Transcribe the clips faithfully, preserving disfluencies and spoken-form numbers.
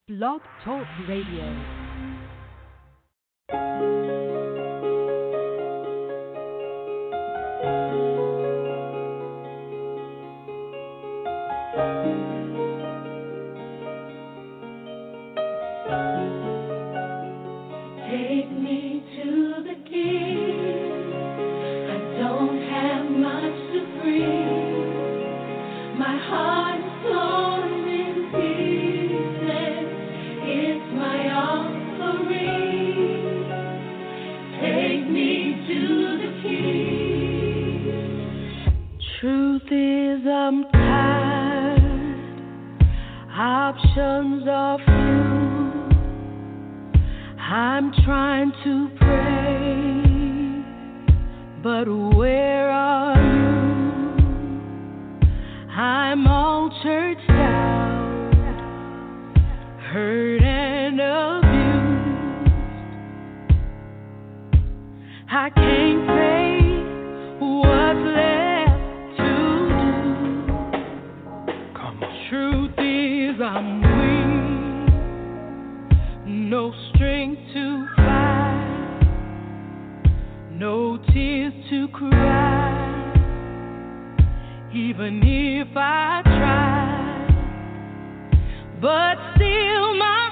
Blog Talk Radio. Take me to the King. I don't have much to bring. My heart is torn in pieces. It's my offering. Take me to the King. Truth is, I'm tired. Options are few. I'm trying to pray, but where are you? I'm all churched out, hurt and abused. I can't say what's left to do. Come on. Truth is, I'm weak, no strength to fight, no tears to cry. Even if I try, but still my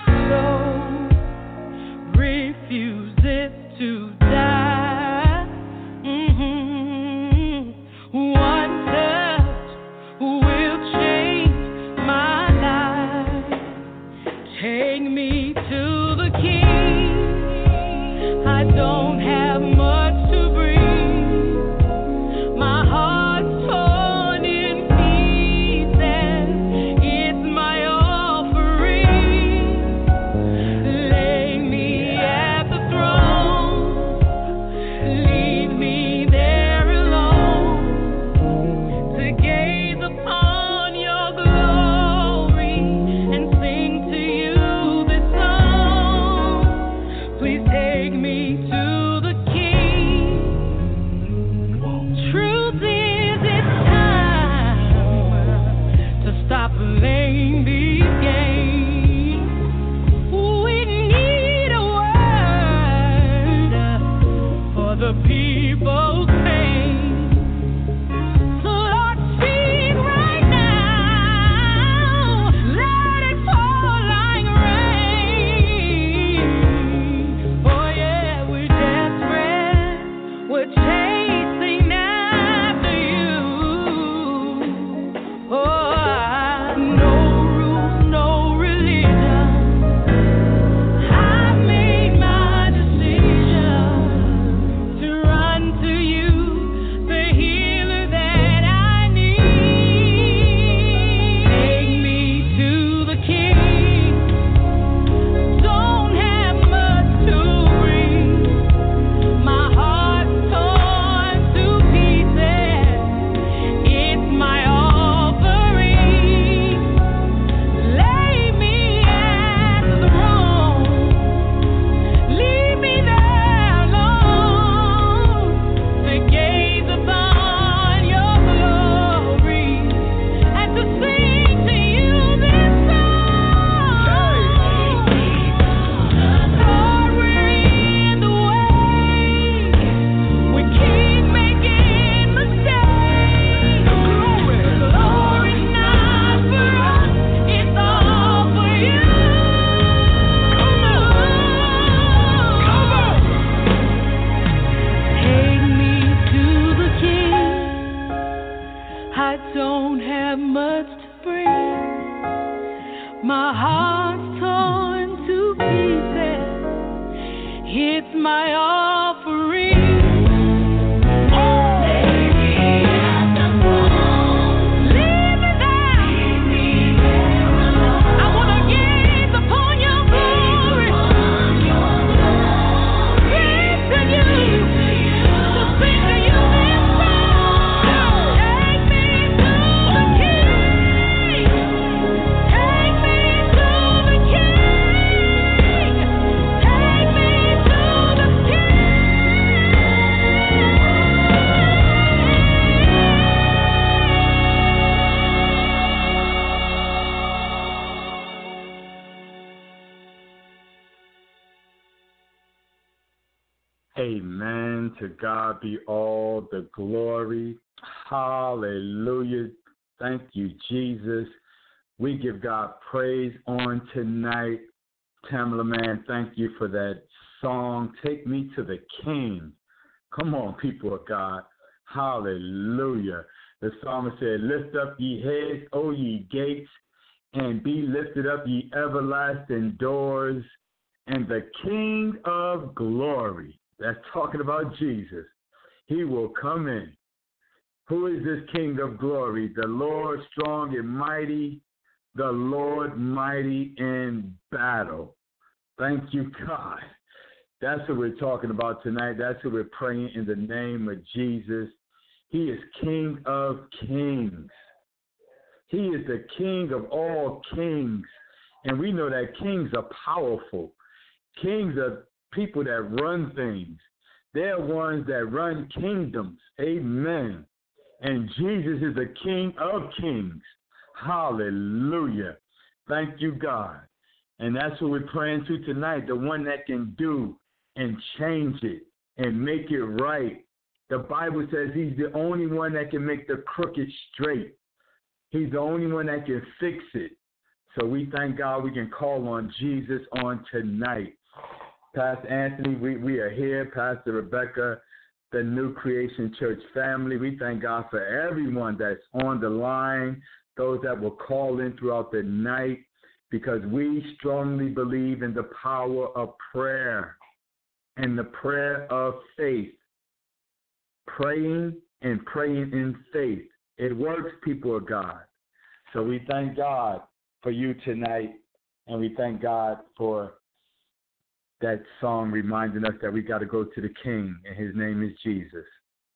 soul refuses to die. Mm-hmm. One touch will change my life. Take me to the King. I don't have much to bring. My heart's torn in pieces. It's my offering. Lay me at the throne. Leave me there alone to gaze upon your glory and sing to you this song. Please take me to the King. Truth is, it's time to stop playing these games. We need a word for the people's pain. So Lord, speak right now. Let it fall like rain. Oh yeah, we're desperate. We're chasing after you. Oh, I- no rules, no religion. I've made my decision to run to you, the healer that I need. Take me to the King. Don't have much to bring. My heart's torn to pieces. It's my offering. Lay me at the throne. Leave me there alone to gaze upon your glory and to sing to you this song. Lord, we're in the way. We keep making mistakes. Glory's not for us, it's all for you. Take me to the King. I don't have much to bring. My heart's torn to pieces. It's my offering. Leave me there. I wanna gaze upon your glory. Sing to you, to sing to you this song. Take me to the King. Take me to the King. Take me to the King. Amen. To God be all the glory. Hallelujah. Thank you, Jesus. We give God praise on tonight. Tamala, man, thank you for that song, Take Me to the King. Come on, people of God. Hallelujah. The psalmist said, lift up ye heads, O ye gates, and be lifted up ye everlasting doors, and the King of glory, that's talking about Jesus, he will come in. Who is this King of glory? The Lord strong and mighty, the Lord mighty in battle. Thank you, God. That's what we're talking about tonight. That's what we're praying in the name of Jesus. He is King of kings. He is the King of all kings. And we know that kings are powerful. Kings are people that run things. They're ones that run kingdoms. Amen. And Jesus is the King of kings. Hallelujah. Thank you, God. And that's what we're praying to tonight, the one that can do and change it and make it right. The Bible says he's the only one that can make the crooked straight. He's the only one that can fix it. So we thank God we can call on Jesus on tonight. Pastor Anthony, we, we are here. Pastor Rebecca, the New Creation Church family. We thank God for everyone that's on the line, those that will call in throughout the night, because we strongly believe in the power of prayer and the prayer of faith. Praying and praying in faith. It works, people of God. So we thank God for you tonight, and we thank God for that song reminding us that we got to go to the King, and his name is Jesus.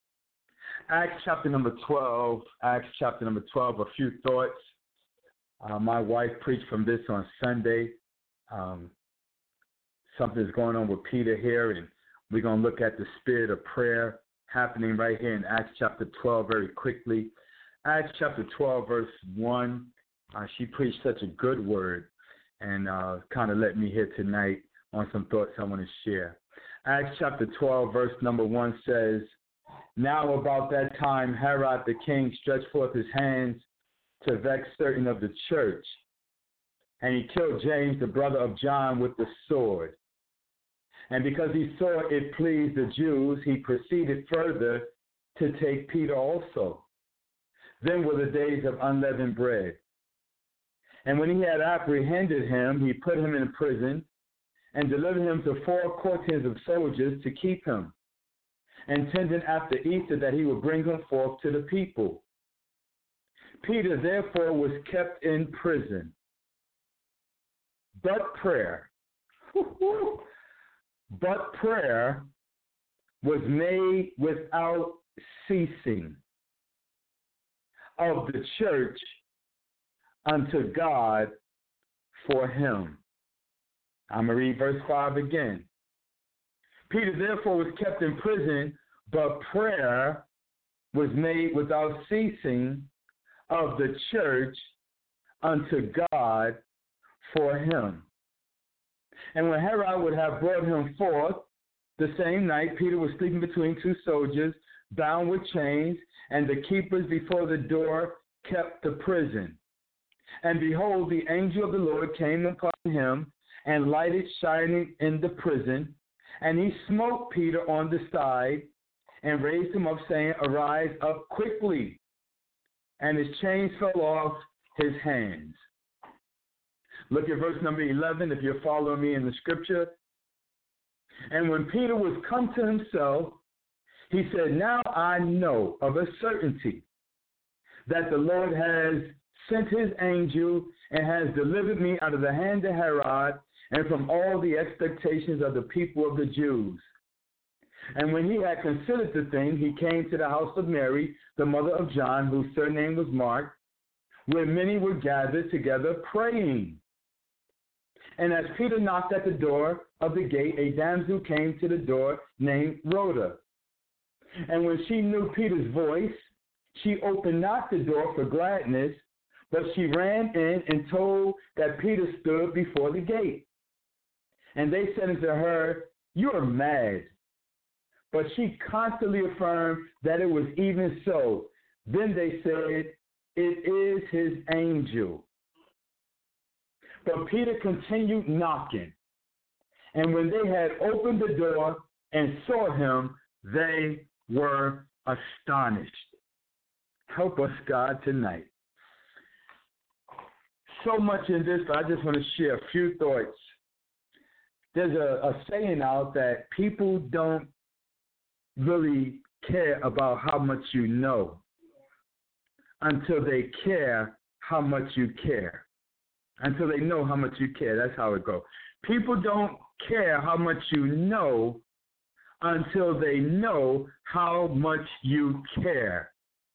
Acts chapter number twelve, Acts chapter number twelve, a few thoughts. Uh, my wife preached from this on Sunday. Um, something's going on with Peter here, and we're going to look at the spirit of prayer happening right here in Acts chapter twelve very quickly. Acts chapter twelve, verse one, uh, she preached such a good word and uh, kind of let me hear tonight on some thoughts I want to share. Acts chapter twelve, verse number one says, now about that time Herod the king stretched forth his hands to vex certain of the church, and he killed James, the brother of John, with the sword. And because he saw it pleased the Jews, he proceeded further to take Peter also. Then were the days of unleavened bread. And when he had apprehended him, he put him in prison and delivered him to four quarters of soldiers to keep him, intending after Easter that he would bring him forth to the people. Peter therefore was kept in prison. But prayer, but prayer was made without ceasing of the church unto God for him. I'm going to read verse five again. Peter therefore was kept in prison, but prayer was made without ceasing of the church unto God for him. And when Herod would have brought him forth, the same night Peter was sleeping between two soldiers, bound with chains, and the keepers before the door kept the prison. And behold, the angel of the Lord came upon him, and lighted shining in the prison. And he smote Peter on the side, and raised him up, saying, arise up quickly. And his chains fell off his hands. Look at verse number eleven, if you're following me in the scripture. And when Peter was come to himself, he said, now I know of a certainty that the Lord has sent his angel and has delivered me out of the hand of Herod and from all the expectations of the people of the Jews. And when he had considered the thing, he came to the house of Mary, the mother of John, whose surname was Mark, where many were gathered together praying. And as Peter knocked at the door of the gate, a damsel came to the door named Rhoda. And when she knew Peter's voice, she opened not the door for gladness, but she ran in and told that Peter stood before the gate. And they said unto her, you are mad. But she constantly affirmed that it was even so. Then they said, it is his angel. But Peter continued knocking. And when they had opened the door and saw him, they were astonished. Help us, God, tonight. So much in this, but I just want to share a few thoughts. There's a, a saying out that people don't really care about how much you know until they care how much you care. Until they know how much you care. That's how it goes. People don't care how much you know until they know how much you care.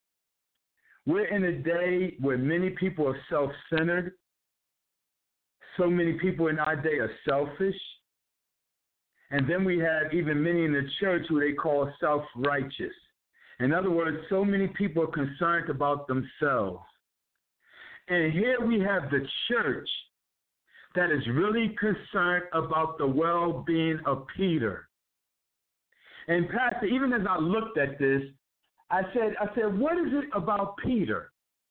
We're in a day where many people are self-centered. So many people in our day are selfish. And then we have even many in the church who they call self-righteous. In other words, so many people are concerned about themselves. And here we have the church that is really concerned about the well-being of Peter. And Pastor, even as I looked at this, I said, I said, what is it about Peter?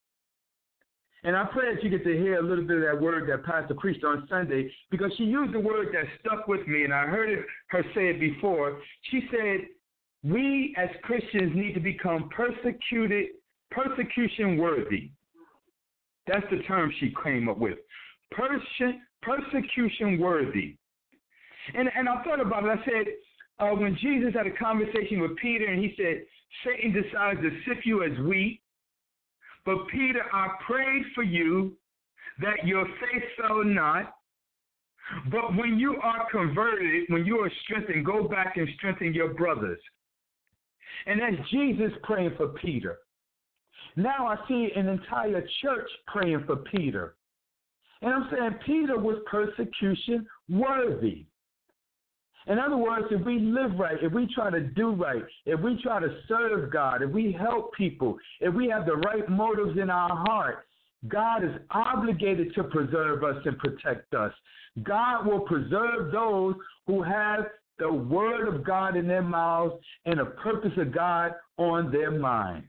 And I pray that you get to hear a little bit of that word that Pastor preached on Sunday, because she used a word that stuck with me, and I heard it, her say it before. She said, we as Christians need to become persecuted, persecution worthy. That's the term she came up with. Perse- persecution worthy. And, and I thought about it. I said, uh, when Jesus had a conversation with Peter, and he said, Satan decides to sift you as wheat. But Peter, I prayed for you that your faith fail not. But when you are converted, when you are strengthened, go back and strengthen your brothers. And that's Jesus praying for Peter. Now I see an entire church praying for Peter. And I'm saying Peter was persecution worthy. In other words, if we live right, if we try to do right, if we try to serve God, if we help people, if we have the right motives in our heart, God is obligated to preserve us and protect us. God will preserve those who have the word of God in their mouths and the purpose of God on their minds.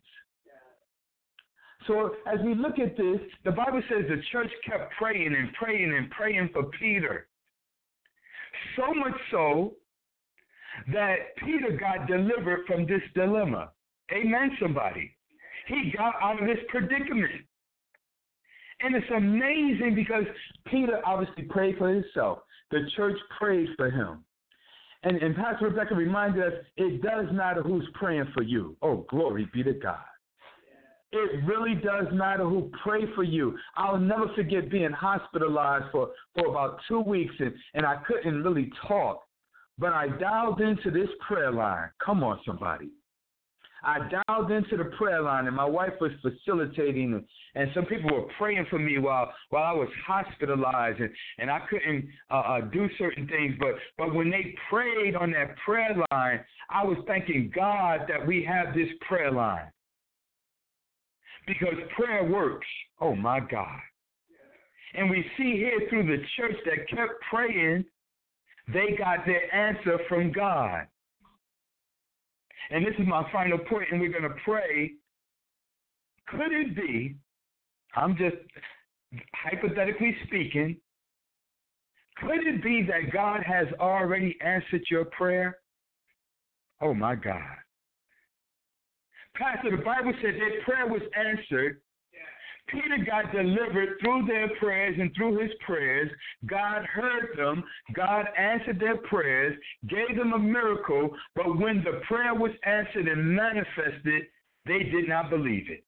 So as we look at this, the Bible says the church kept praying and praying and praying for Peter. So much so that Peter got delivered from this dilemma. Amen, somebody. He got out of this predicament. And it's amazing because Peter obviously prayed for himself. The church prayed for him. And, and Pastor Rebecca reminded us, it does matter who's praying for you. Oh, glory be to God. It really does matter who prayed for you. I'll never forget being hospitalized for, for about two weeks, and, and I couldn't really talk. But I dialed into this prayer line. Come on, somebody. I dialed into the prayer line, and my wife was facilitating, and, and some people were praying for me while while I was hospitalized, and, and I couldn't uh, uh, do certain things. But, but when they prayed on that prayer line, I was thanking God that we have this prayer line. Because prayer works. Oh, my God. And we see here through the church that kept praying, they got their answer from God. And this is my final point, and we're going to pray. Could it be, I'm just hypothetically speaking, could it be that God has already answered your prayer? Oh, my God. Pastor, the Bible said their prayer was answered. Peter got delivered through their prayers and through his prayers. God heard them. God answered their prayers, gave them a miracle. But when the prayer was answered and manifested, they did not believe it.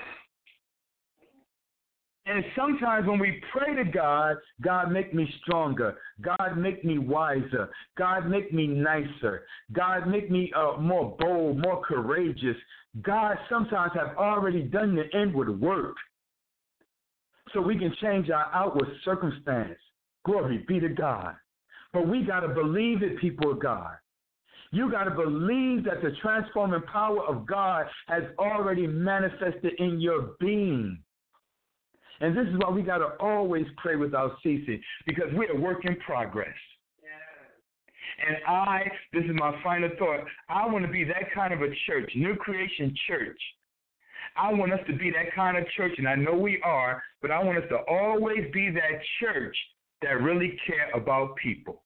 And sometimes when we pray to God, God make me stronger. God make me wiser. God make me nicer. God make me uh, more bold, more courageous. God sometimes have already done the inward work so we can change our outward circumstance. Glory be to God. But we got to believe it, people of God. You got to believe that the transforming power of God has already manifested in your being. And this is why we got to always pray without ceasing, because we're a work in progress. And I, this is my final thought, I want to be that kind of a church, New Creation Church. I want us to be that kind of church, and I know we are, but I want us to always be that church that really care about people.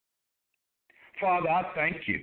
Father, I thank you.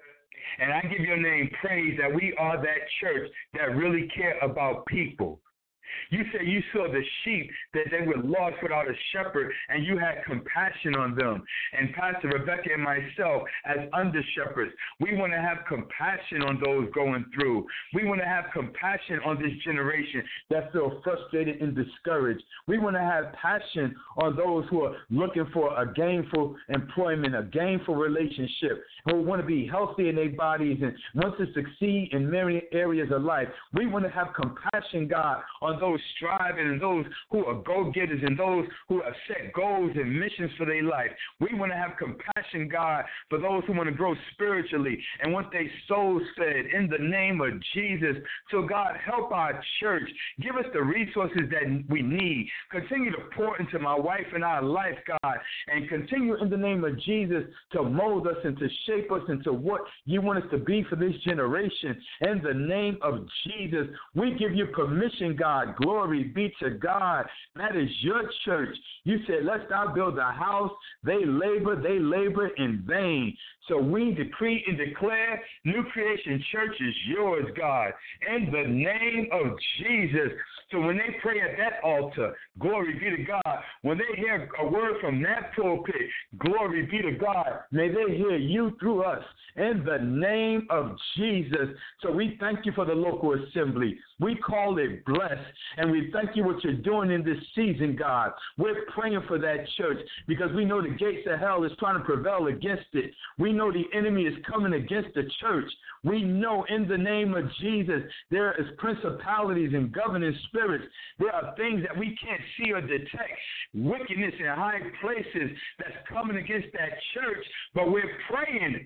And I give your name praise that we are that church that really care about people. You said you saw the sheep, that they were lost without a shepherd, and you had compassion on them. And Pastor Rebecca and myself, as under shepherds, we want to have compassion on those going through. We want to have compassion on this generation that feel frustrated and discouraged. We want to have passion on those who are looking for a gainful employment, a gainful relationship, who want to be healthy in their bodies and want to succeed in many areas of life. We want to have compassion, God, on those striving and those who are go-getters and those who have set goals and missions for their life. We want to have compassion, God, for those who want to grow spiritually and want their souls fed in the name of Jesus. So, God, help our church. Give us the resources that we need. Continue to pour into my wife and our life, God, and continue in the name of Jesus to mold us and to shape us into what you want us to be for this generation. In the name of Jesus, we give you permission, God. Glory be to God. That is your church. You said, let's not build a house. They labor, they labor in vain. So we decree and declare New Creation Church is yours, God, in the name of Jesus. So when they pray at that altar, glory be to God. When they hear a word from that pulpit, glory be to God. May they hear you through us in the name of Jesus. So we thank you for the local assembly. We call it blessed, and we thank you what you're doing in this season, God. We're praying for that church because we know the gates of hell is trying to prevail against it. We know the enemy is coming against the church. We know in the name of Jesus there is principalities and governing spirits. There are things that we can't see or detect, wickedness in high places that's coming against that church, but we're praying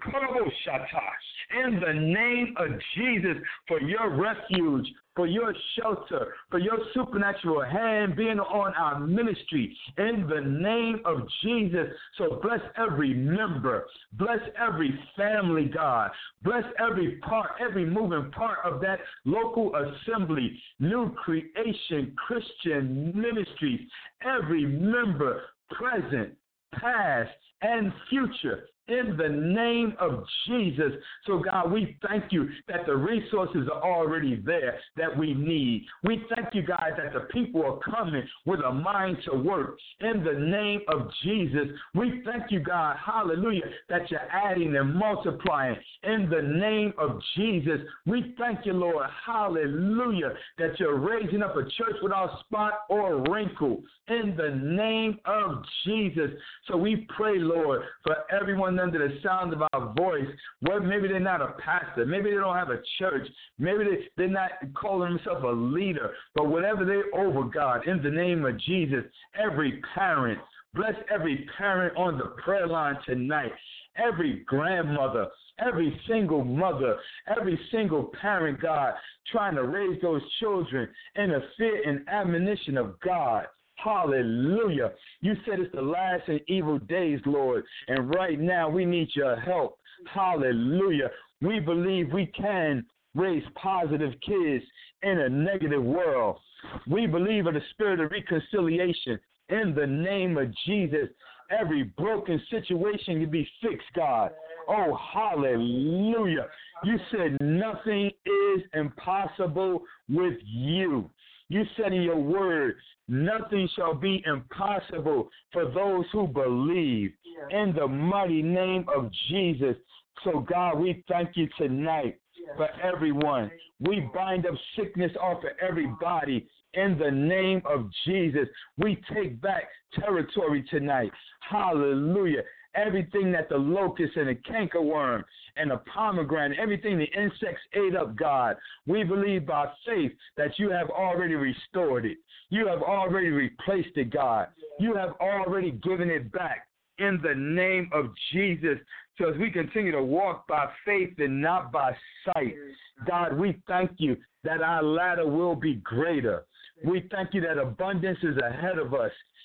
in the name of Jesus for your refuge, for your shelter, for your supernatural hand being on our ministry in the name of Jesus. So bless every member, bless every family, God, bless every part, every moving part of that local assembly, New Creation Christian Ministries, every member, present, past, and future, in the name of Jesus. So, God, we thank you that the resources are already there that we need. We thank you, God, that the people are coming with a mind to work. In the name of Jesus, we thank you, God, hallelujah, that you're adding and multiplying. In the name of Jesus, we thank you, Lord, hallelujah, that you're raising up a church without spot or wrinkle. In the name of Jesus. So we pray, Lord, for everyone under the sound of our voice, well, maybe they're not a pastor, maybe they don't have a church, maybe they, they're not calling themselves a leader, but whatever they're over, God, in the name of Jesus, every parent, bless every parent on the prayer line tonight, every grandmother, every single mother, every single parent, God, trying to raise those children in the fear and admonition of God. Hallelujah. You said it's the last and evil days, Lord, and right now we need your help. Hallelujah. We believe we can raise positive kids in a negative world. We believe in the spirit of reconciliation in the name of Jesus. Every broken situation can be fixed, God. Oh, hallelujah. You said nothing is impossible with you. You said in your word, nothing shall be impossible for those who believe in the mighty name of Jesus. So, God, we thank you tonight for everyone. We bind up sickness off of everybody in the name of Jesus. We take back territory tonight. Hallelujah. Everything that the locust and the cankerworm and the pomegranate, everything the insects ate up, God, we believe by faith that you have already restored it. You have already replaced it, God. You have already given it back in the name of Jesus. So as we continue to walk by faith and not by sight, God, we thank you that our ladder will be greater. We thank you that abundance is ahead of us.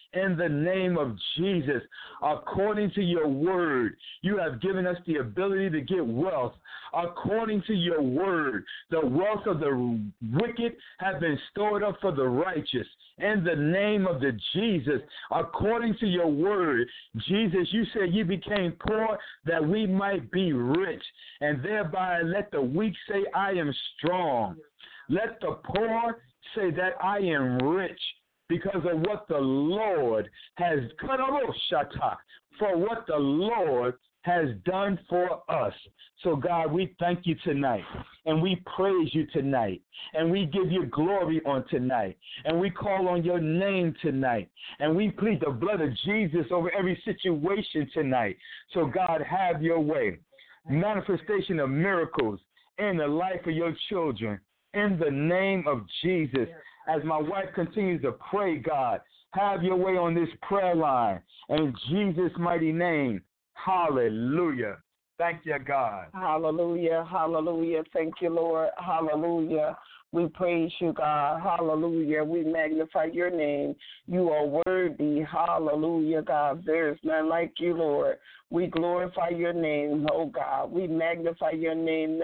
in the name of Jesus. According to your word, you have given us the ability to get wealth. According to your word, the wealth of the wicked have been stored up for the righteous. In the name of the Jesus, according to your word, Jesus, you said you became poor that we might be rich, and thereby let the weak say, I am strong. Let the poor say that I am rich because of what the Lord has cut off, for what the Lord has done for us. So, God, we thank you tonight, and we praise you tonight, and we give you glory on tonight, and we call on your name tonight, and we plead the blood of Jesus over every situation tonight. So, God, have your way. Manifestation of miracles in the life of your children, in the name of Jesus. As my wife continues to pray, God, have your way on this prayer line, in Jesus' mighty name. Hallelujah. Thank you, God. Hallelujah. Hallelujah. Thank you, Lord. Hallelujah. We praise you, God. Hallelujah. We magnify your name. You are worthy. Hallelujah, God. There is none like you, Lord. We glorify your name, oh God. We magnify your name.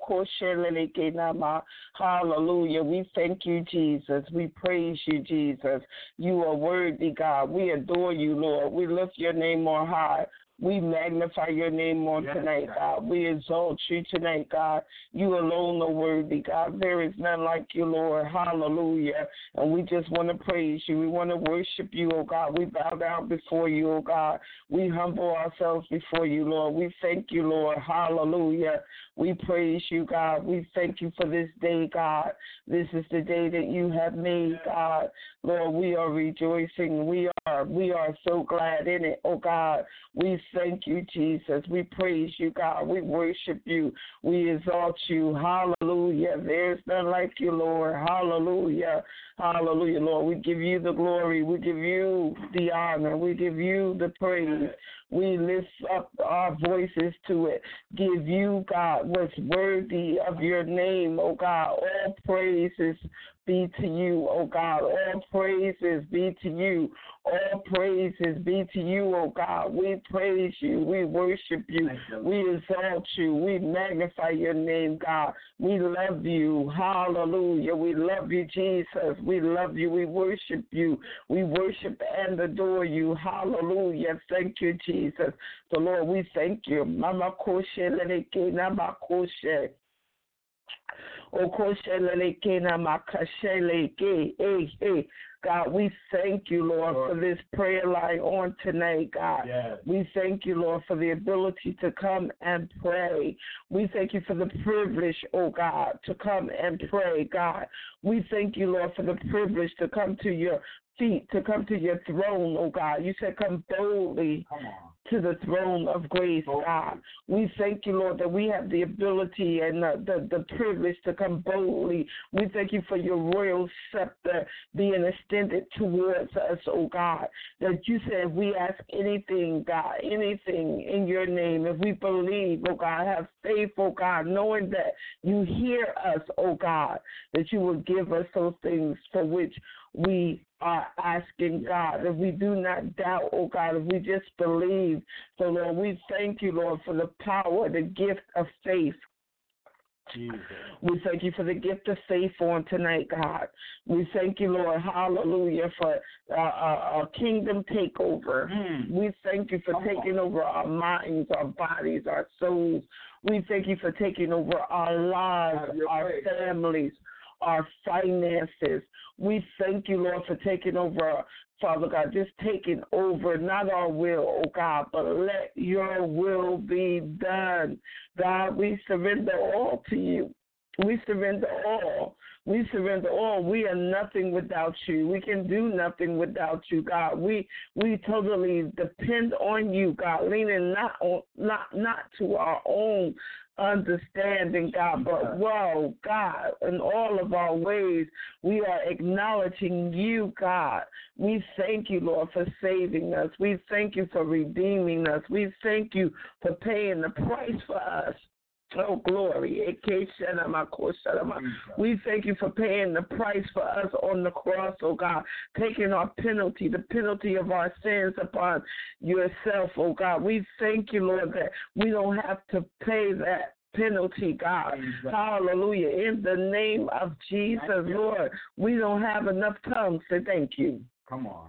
Hallelujah. We thank you, Jesus. We praise you, Jesus. You are worthy, God. We adore you, Lord. We lift your name on high. We magnify your name on Yes, tonight, God. God. We exalt you tonight, God. You alone are worthy, God. There is none like you, Lord. Hallelujah. And we just want to praise you. We want to worship you, oh God. We bow down before you, oh God. We humble ourselves before you, Lord. We thank you, Lord. Hallelujah. We praise you, God. We thank you for this day, God. This is the day that you have made, God. Lord, we are rejoicing. We are, we are so glad in it, oh God. We thank you, Jesus. We praise you, God. We worship you. We exalt you. Hallelujah. There's none like you, Lord. Hallelujah. Hallelujah, Lord. We give you the glory. We give you the honor. We give you the praise. We lift up our voices to it. Give you, God, what's worthy of your name, oh God. All praises be to you, oh God. All praises be to you. All praises be to you, oh God. We praise you. We worship you. We exalt you. We magnify your name, God. We love you. Hallelujah. We love you, Jesus. We love you. We worship you. We worship and adore you. Hallelujah. Thank you, Jesus. So, Lord, we thank you. Mama koshe leleke nama koshe. God, we thank you, Lord, for this prayer line on tonight, God. Yes. We thank you, Lord, for the ability to come and pray. We thank you for the privilege, oh God, to come and pray, God. We thank you, Lord, for the privilege to come to your feet, to come to your throne, oh God. You said come boldly Come on. to the throne of grace, God. We thank you, Lord, that we have the ability and the, the, the privilege to come boldly. We thank you for your royal scepter being extended towards us, oh God, that you said if we ask anything, God, anything in your name, if we believe, oh God, have faith, oh God, knowing that you hear us, oh God, that you will give us those things for which we are asking, God. If we do not doubt, oh God, if we just believe. So, Lord, we thank you, Lord, for the power, the gift of faith. Jesus. We thank you for the gift of faith on tonight, God. We thank you, Lord, hallelujah, for uh, a, a kingdom takeover. Mm. We thank you for Come taking on. over our minds, our bodies, our souls. We thank you for taking over our lives, Have your our way. families, our finances. We thank you, Lord, for taking over, Father God, just taking over, not our will, oh God, but let your will be done. God, we surrender all to you. We surrender all. We surrender all. We are nothing without you. We can do nothing without you, God. We we totally depend on you, God, leaning not on not not to our own understanding, God, but wow, God, in all of our ways, we are acknowledging you, God. We thank you, Lord, for saving us. We thank you for redeeming us. We thank you for paying the price for us. Oh, glory. We thank you for paying the price for us on the cross, oh God, taking our penalty, the penalty of our sins upon yourself, oh God. We thank you, Lord, that we don't have to pay that penalty, God. Hallelujah. In the name of Jesus, Lord, we don't have enough tongues to thank you. Come on.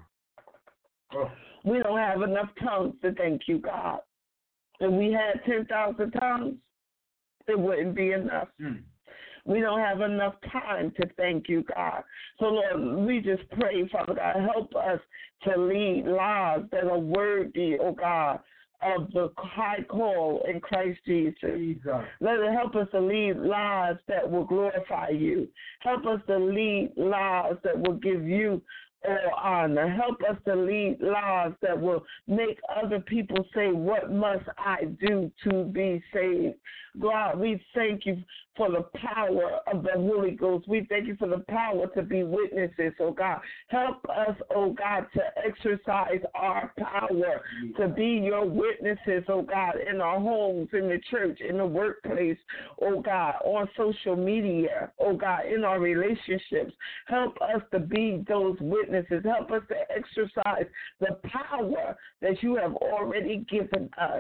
Oh. We don't have enough tongues to thank you, God. If we had ten thousand tongues, it wouldn't be enough. Mm. We don't have enough time to thank you, God. So, Lord, we just pray, Father God, help us to lead lives that are worthy, oh God, of the high call in Christ Jesus. Jesus. Let it help us to lead lives that will glorify you. Help us to lead lives that will give you all honor. Help us to lead lives that will make other people say, what must I do to be saved? God, we thank you for the power of the Holy Ghost. We thank you for the power to be witnesses, oh God. Help us, oh God, to exercise our power to be your witnesses, oh God, in our homes, in the church, in the workplace, oh God, on social media, oh God, in our relationships. Help us to be those witnesses. Help us to exercise the power that you have already given us.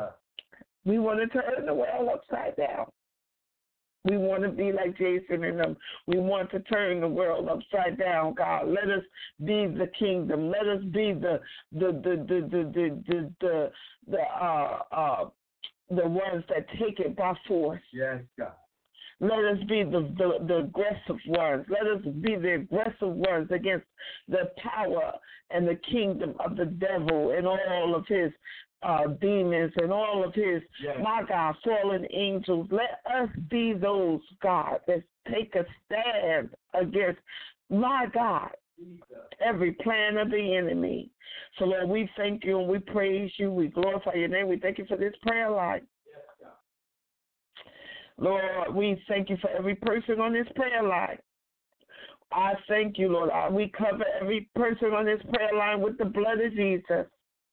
We want to turn the world upside down. We want to be like Jason and them. We want to turn the world upside down, God. Let us be the kingdom. Let us be the the the the the the the, the, the uh uh the ones that take it by force. Yes, God. Let us be the, the, the aggressive ones. Let us be the aggressive ones against the power and the kingdom of the devil and all of his Uh, demons and all of his, yes. my God, fallen angels. Let us be those, God, that take a stand against, my God, every plan of the enemy. So, Lord, we thank you and we praise you. We glorify your name. We thank you for this prayer line. Yes, God. Lord, we thank you for every person on this prayer line. I thank you, Lord. We cover every person on this prayer line with the blood of Jesus.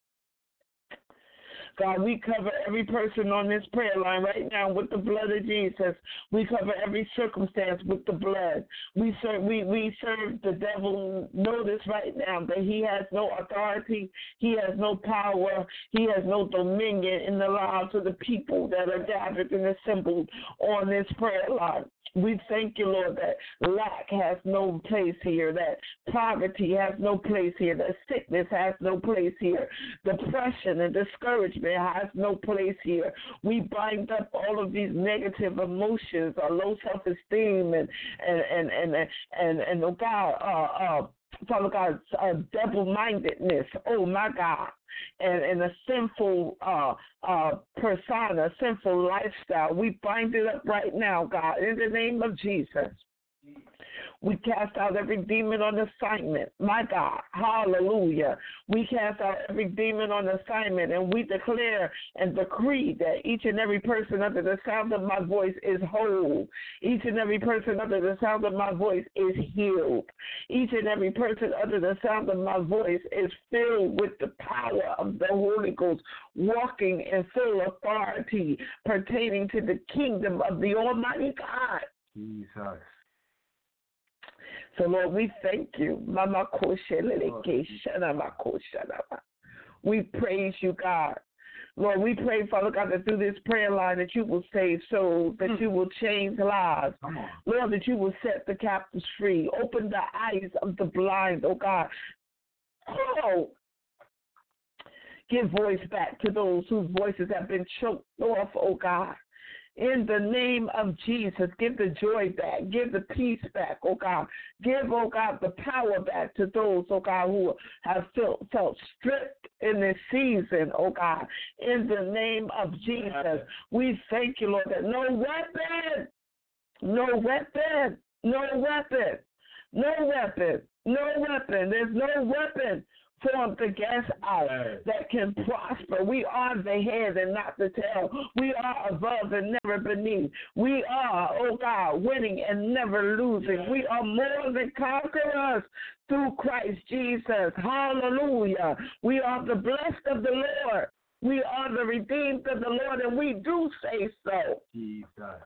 God, we cover every person on this prayer line right now with the blood of Jesus. We cover every circumstance with the blood. We serve, we, we serve the devil notice right now that he has no authority, he has no power, he has no dominion in the lives of the people that are gathered and assembled on this prayer line. We thank you, Lord, that lack has no place here, that poverty has no place here, that sickness has no place here, depression and discouragement has no place here. We bind up all of these negative emotions, our low self-esteem, and and and and and, and, and oh God, uh, uh, Father God, uh, double-mindedness. Oh my God. And, and a sinful uh, uh, persona, a sinful lifestyle. We bind it up right now, God, in the name of Jesus. We cast out every demon on assignment. My God, hallelujah. We cast out every demon on assignment, and we declare and decree that each and every person under the sound of my voice is whole. Each and every person under the sound of my voice is healed. Each and every person under the sound of my voice is filled with the power of the Holy Ghost, walking in full authority pertaining to the kingdom of the Almighty God. Jesus. So, Lord, we thank you. We praise you, God. Lord, we pray, Father God, that through this prayer line that you will save souls, that you will change lives. Lord, that you will set the captives free. Open the eyes of the blind, oh God. Oh, give voice back to those whose voices have been choked off, oh God. In the name of Jesus, give the joy back, give the peace back, oh God. Give, oh God, the power back to those, oh God, who have felt, felt stripped in this season, oh God. In the name of Jesus, we thank you, Lord, that no weapon, no weapon, no weapon, no weapon, no weapon, there's no weapon formed against us that can prosper. We are the head and not the tail. We are above and never beneath. We are, oh God, winning and never losing. We are more than conquerors through Christ Jesus. Hallelujah. We are the blessed of the Lord. We are the redeemed of the Lord, and we do say so. Jesus.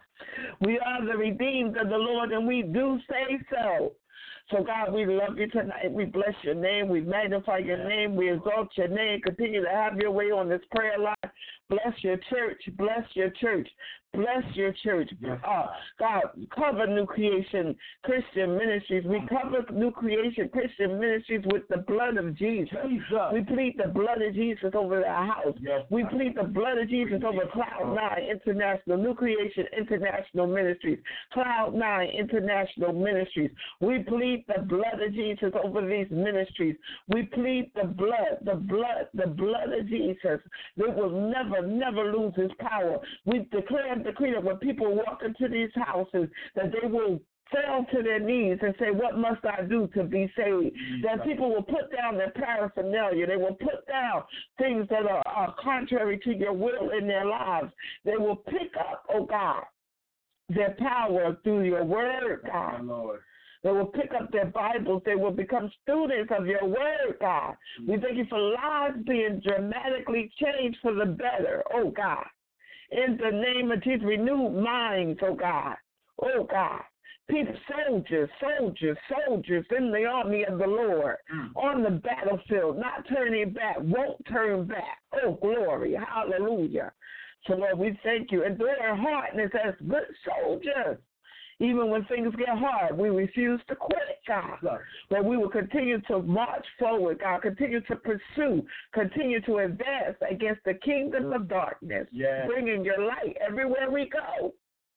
We are the redeemed of the Lord, and we do say so. So, God, we love you tonight. We bless your name. We magnify your name. We exalt your name. Continue to have your way on this prayer line. Bless your church. Bless your church. Bless your church. Yes. Uh, God, cover New Creation Christian Ministries. We cover New Creation Christian Ministries with the blood of Jesus. Jesus. We plead the blood of Jesus over their house. Yes. We plead the blood of Jesus over Cloud Nine International, New Creation International Ministries, Cloud Nine International Ministries. We plead the blood of Jesus over these ministries. We plead the blood, the blood, the blood of Jesus. It will never, never lose its power. We declare and decree that when people walk into these houses, that they will fall to their knees and say, what must I do to be saved? That people will put down their paraphernalia. They will put down things that are, are contrary to your will in their lives. They will pick up, oh God, their power through your word, God. Lord. They will pick up their Bibles. They will become students of your word, God. We thank you for lives being dramatically changed for the better, oh God. In the name of Jesus, renew minds, oh God. Oh God. People, soldiers, soldiers, soldiers in the army of the Lord, mm. on the battlefield, not turning back, won't turn back. Oh, glory. Hallelujah. So, Lord, we thank you. And their hardness as good soldiers. Even when things get hard, we refuse to quit, God. But we will continue to march forward, God, continue to pursue, continue to advance against the kingdom of darkness, yes. bringing your light everywhere we go.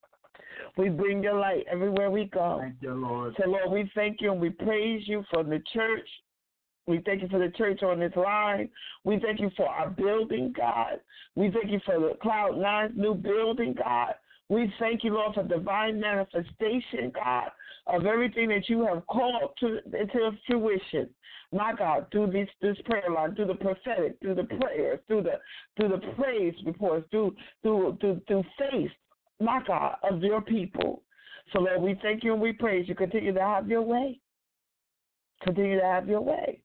We bring your light everywhere we go. Thank you, Lord. So, Lord, we thank you and we praise you for the church. We thank you for the church on this line. We thank you for our building, God. We thank you for the Cloud Nine's new building, God. We thank you, Lord, for divine manifestation, God, of everything that you have called to into fruition. My God, through this this prayer line, through the prophetic, through the prayers, through the through the praise reports, through through through, through faith, my God, of your people. So, Lord, we thank you and we praise you. Continue to have your way. Continue to have your way.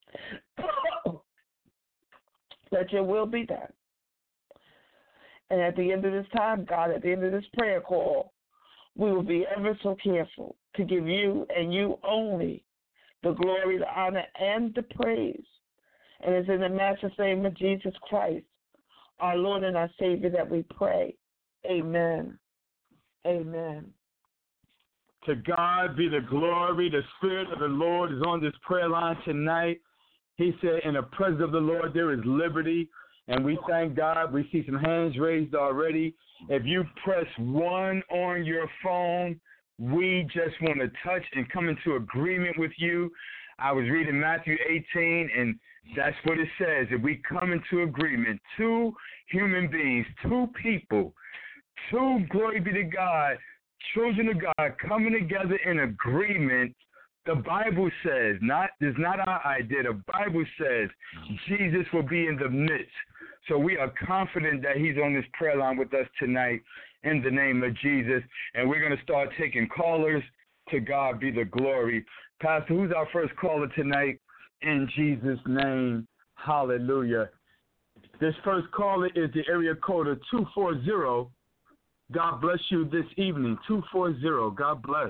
Let your will be done. And at the end of this time, God, at the end of this prayer call, we will be ever so careful to give you and you only the glory, the honor, and the praise. And it's in the matchless name of Jesus Christ, our Lord and our Savior, that we pray. Amen. Amen. To God be the glory. The Spirit of the Lord is on this prayer line tonight. He said, in the presence of the Lord, there is liberty. And we thank God. We see some hands raised already. If you press one on your phone, we just want to touch and come into agreement with you. I was reading Matthew eighteen, and that's what it says. If we come into agreement, two human beings, two people, two, glory be to God, children of God coming together in agreement, the Bible says, not this is not our idea, the Bible says Jesus will be in the midst. So we are confident that he's on this prayer line with us tonight in the name of Jesus. And we're going to start taking callers. To God be the glory. Pastor, who's our first caller tonight? In Jesus' name, hallelujah. This first caller is the area code of two four zero. God bless you this evening, two four zero. God bless.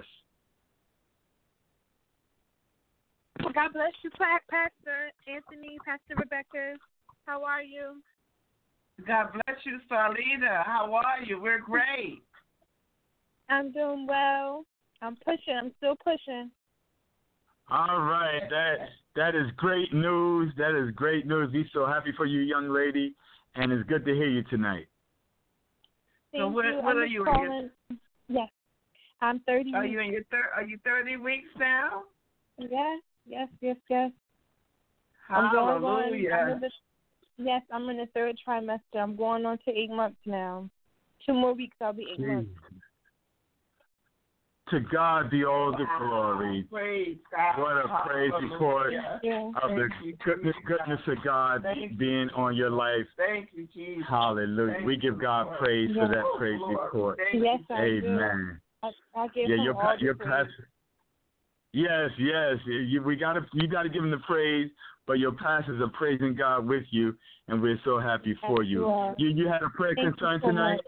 God bless you, Pastor Anthony, Pastor Rebecca. How are you? God bless you, Starlita. How are you? We're great. I'm doing well. I'm pushing. I'm still pushing. All right. That that is great news. That is great news. We're so happy for you, young lady, and it's good to hear you tonight. Thank so what, you. what I'm are you? calling, in your, yes. I'm thirty. Are you in your thir- Are you thirty weeks now? Yes, yes, yes, yes. Hallelujah. I'm going on, I'm in the, yes, I'm in the third trimester. I'm going on to eight months now. Two more weeks, I'll be eight Jeez. months. To God be all the glory. Praise God. What a praise report Yeah. of the goodness, goodness of God being on your life. Thank you, Jesus. Hallelujah. Thank we give God Lord. praise Yes. for that praise Lord. report. Thank Yes, I Amen. do. I, I give Yeah, him your all the your praise. pastor. Yes, yes. You, we gotta you gotta give him the praise but your pastors are praising God with you, and we're so happy for you. Yeah. You you had a prayer Thank concern you so tonight?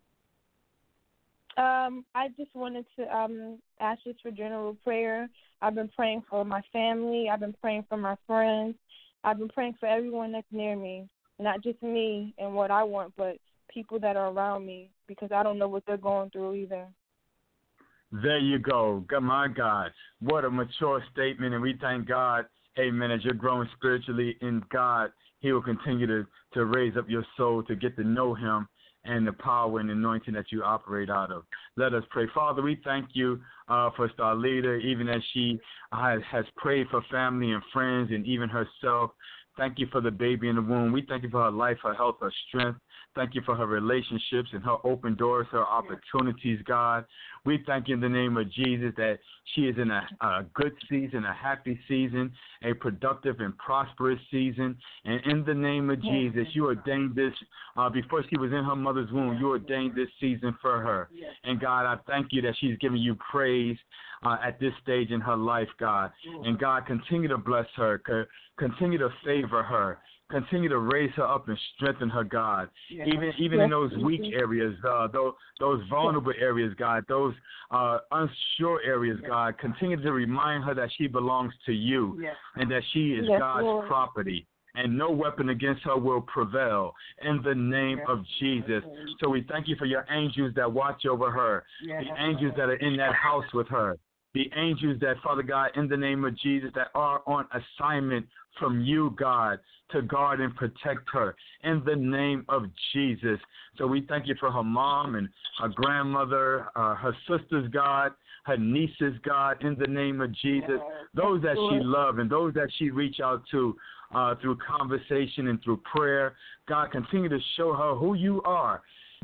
much. Um, I just wanted to um ask just for general prayer. I've been praying for my family. I've been praying for my friends. I've been praying for everyone that's near me, not just me and what I want, but people that are around me, because I don't know what they're going through either. There you go. God, my God. What a mature statement, and we thank God, amen, as you're growing spiritually in God, he will continue to, to raise up your soul to get to know him and the power and anointing that you operate out of. Let us pray. Father, we thank you uh, for Starlita, even as she uh, has prayed for family and friends and even herself. Thank you for the baby in the womb. We thank you for her life, her health, her strength. Thank you for her relationships and her open doors, her opportunities, God. We thank you in the name of Jesus that she is in a, a good season, a happy season, a productive and prosperous season. And in the name of Jesus, you ordained this uh, before she was in her mother's womb. You ordained this season for her. And, God, I thank you that she's giving you praise uh, at this stage in her life, God. And, God, continue to bless her. Continue to favor her. Continue to raise her up and strengthen her, God. Yes. Even even yes. in those weak areas, uh, those those vulnerable yes. areas, God, those uh, unsure areas, yes. God. Continue to remind her that she belongs to you yes. and that she is yes, God's Lord. property. And no weapon against her will prevail in the name yes. of Jesus. So we thank you for your angels that watch over her, yes. the angels that are in that house with her, the angels that, Father God, in the name of Jesus, that are on assignment from you, God, to guard and protect her in the name of Jesus. So we thank you for her mom and her grandmother, uh, her sisters, God, her nieces, God, in the name of Jesus, those that she loves and those that she reach out to uh, through conversation and through prayer. God, continue to show her who you are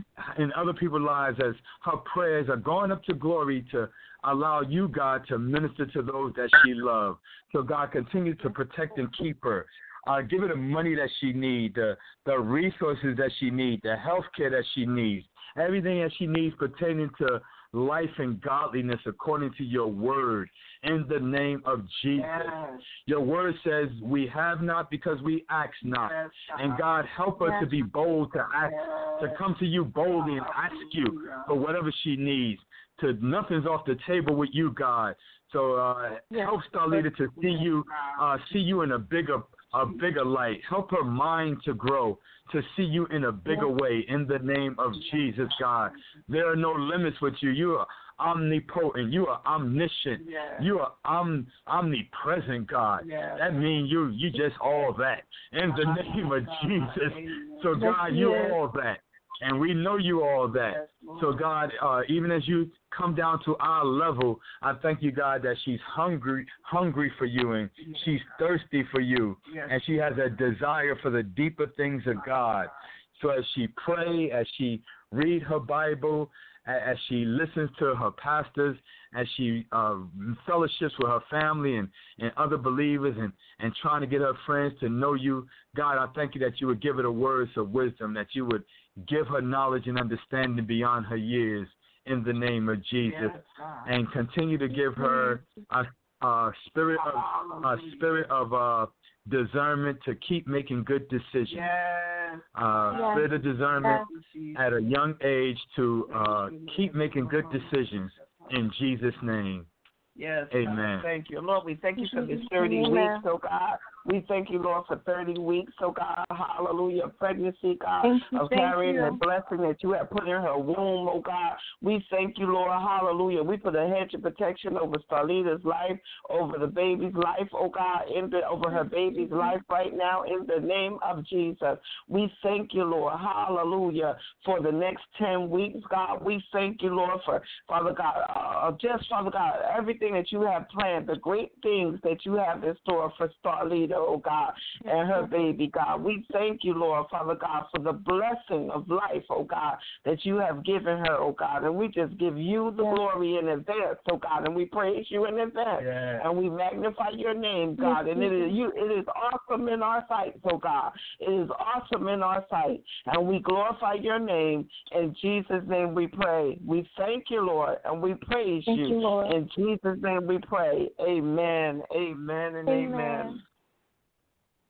in other people's lives as her prayers are going up to glory to allow you, God, to minister to those that she loves. So, God, continue to protect and keep her. Uh, give her the money that she needs, the, the resources that she needs, the health care that she needs, everything that she needs pertaining to life and godliness according to your word in the name of Jesus. Yes. Your word says we have not because we ask not. Yes. And God, help her yes. to be bold, to ask, yes. to come to you boldly and ask you for whatever she needs. To nothing's off the table with you, God. So uh, yes. help Starlita to see you, uh, see you in a bigger, a bigger light. Help her mind to grow, to see you in a bigger way. In the name of Jesus, God, there are no limits with you. You are omnipotent. You are omniscient. Yes. You are om- omnipresent, God. Yes. That means you, you just all that. In the name of Jesus. So God, you all that. And we know you all that. So, God, uh, even as you come down to our level, I thank you, God, that she's hungry hungry for you and she's thirsty for you. And she has a desire for the deeper things of God. So as she pray, as she read her Bible, as she listens to her pastors, as she uh, fellowships with her family and, and other believers and, and trying to get her friends to know you, God, I thank you that you would give her the words of wisdom, that you would give her knowledge and understanding beyond her years in the name of Jesus, yes, and continue to give her a, a spirit of a spirit of uh, discernment to keep making good decisions. Yes. Uh, yes. Spirit of discernment yes. at a young age to uh, keep making good decisions in Jesus' name. Yes. Amen. God, thank you. Lord, we thank you for this thirty Amen. weeks, oh God. We thank you, Lord, for thirty weeks, oh God. Hallelujah. Pregnancy, God, you, of carrying the blessing that you have put in her womb, oh God. We thank you, Lord. Hallelujah. We put a hedge of protection over Starlita's life, over the baby's life, oh God, in the, over her baby's life right now in the name of Jesus. We thank you, Lord. Hallelujah. For the next ten weeks, God. We thank you, Lord, for, Father God, uh, just, Father God, everything that you have planned, the great things that you have in store for Starlita, oh God, and her baby, God. We thank you, Lord, Father God, for the blessing of life, oh God, that you have given her, oh God. And we just give you the glory in advance, oh God, and we praise you in advance. Yeah. And we magnify your name, God. And it is you it is awesome in our sight, oh God. It is awesome in our sight. And we glorify your name. In Jesus' name we pray. We thank you, Lord, and we praise thank you. you Lord. In Jesus' name we pray. Amen. Amen and amen. amen.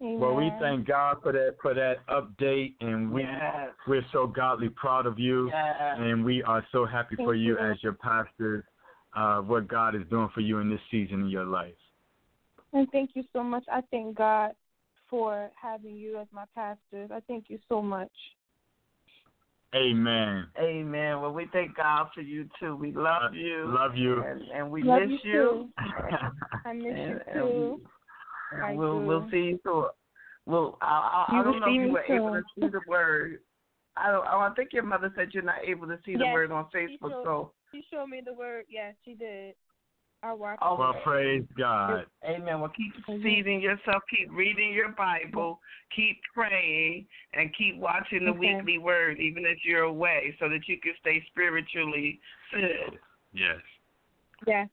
Amen. Well, we thank God for that for that update, and we Yes. we're so godly proud of you, Yes. and we are so happy for Thank you you. as your pastor. Uh, what God is doing for you in this season in your life. And thank you so much. I thank God for having you as my pastors. I thank you so much. Amen. Amen. Well, we thank God for you too. We love you. Love you. And, and we Love miss you you. too. I miss And- you and too. we- I we'll do. we'll see you soon. Well, I, I, You I will don't know see if you me were able to soon. see the word. I don't. I think your mother said you're not able to see the Yes, word on she Facebook. showed- So, She showed me the word. Yes, she did. I watched oh, Well, praise God. Amen. Well, keep Mhm. feeding yourself, keep reading your Bible, keep praying, and keep watching the Okay. weekly word, even if you're away, so that you can stay spiritually fed. Yes. Yes.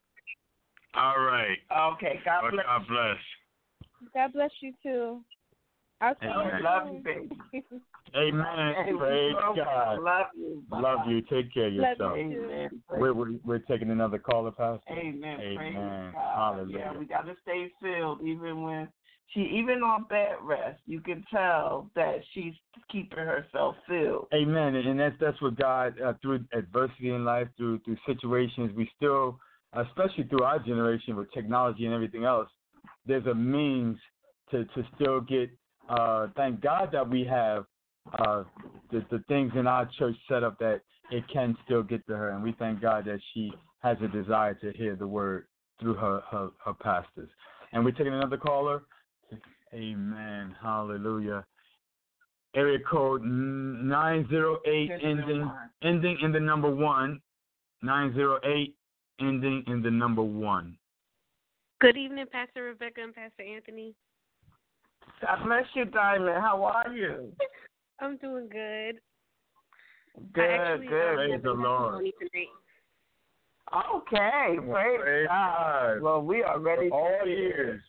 All right. Okay. God Well, bless. God bless. God bless you too. I'll see Amen. you Love you, soon. baby. Amen. Hey, we Praise love you. God. Love you. Love you. Take care of Love yourself. you too. Amen. We're, we're, we're taking another caller, Pastor. Amen. Praise Amen. God. Hallelujah. Yeah, we got to stay filled, even when she, even on bed rest, you can tell that she's keeping herself filled. Amen. And that's that's what God, uh, through adversity in life, through through situations, we still, especially through our generation with technology and everything else, there's a means to, to still get, uh, thank God that we have uh, the, the things in our church set up that it can still get to her. And we thank God that she has a desire to hear the word through her, her, her pastors. And we're taking another caller. Amen. Hallelujah. Area code nine zero eight, ending ending in the number one. nine zero eight, ending in the number one. Good evening, Pastor Rebecca and Pastor Anthony. God bless you, Diamond. How are you? I'm doing good. Good, I actually, good. Um, Praise have the a Lord. testimony tonight. Okay, praise, Praise God. God. Well, we are ready. All to hear. years.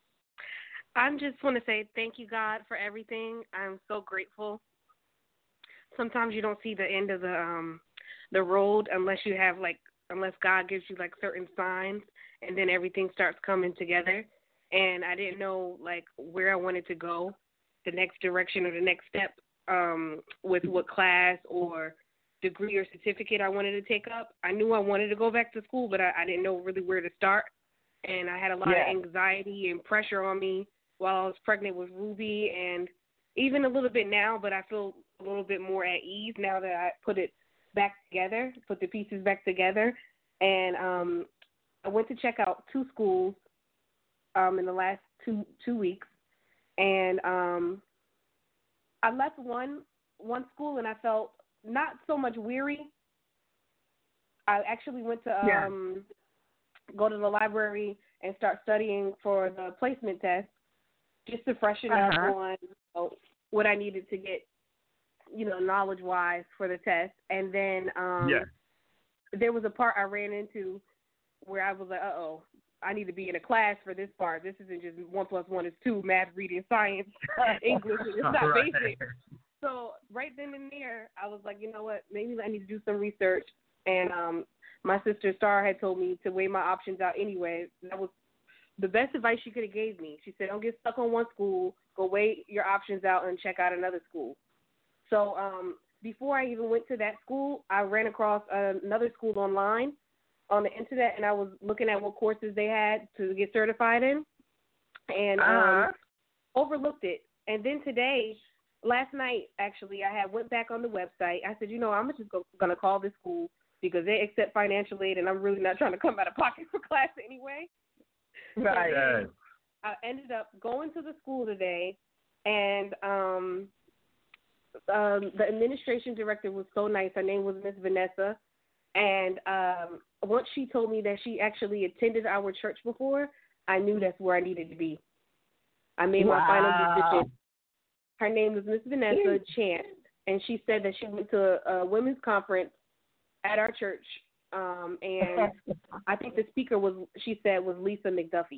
I just want to say thank you, God, for everything. I'm so grateful. Sometimes you don't see the end of the um the road unless you have like unless God gives you like certain signs, and then everything starts coming together. And I didn't know like where I wanted to go, the next direction or the next step um, with what class or degree or certificate I wanted to take up. I knew I wanted to go back to school, but I, I didn't know really where to start. And I had a lot Yeah. of anxiety and pressure on me while I was pregnant with Ruby, and even a little bit now, but I feel a little bit more at ease now that I put it back together, put the pieces back together. And um, I went to check out two schools um, in the last two two weeks, and um, I left one one school and I felt not so much weary. I actually went to Yeah. um, go to the library and start studying for the placement test, just to freshen up Uh-huh. on you know, what I needed to get, you know, knowledge-wise for the test. And then um, Yeah. there was a part I ran into where I was like, uh-oh, I need to be in a class for this part. This isn't just one plus one is two, math, reading, science, English. It's not Right. basic. So right then and there, I was like, you know what, maybe I need to do some research. And um, my sister Star had told me to weigh my options out anyway. That was the best advice she could have gave me. She said, don't get stuck on one school. Go weigh your options out and check out another school. So um, before I even went to that school, I ran across another school online on the internet, and I was looking at what courses they had to get certified in, and Uh-huh. um, overlooked it. And then today, last night, actually, I had went back on the website. I said, you know, I'm just go, going to call this school because they accept financial aid, and I'm really not trying to come out of pocket for class anyway. Right. Yes. I ended up going to the school today, and um, um, the administration director was so nice. Her name was Miss Vanessa, and um, once she told me that she actually attended our church before, I knew that's where I needed to be. I made my final Wow. decision. Her name was Miss Vanessa Chant, and she said that she went to a, a women's conference at our church, um, and I think the speaker was, she said, was Lisa McDuffie.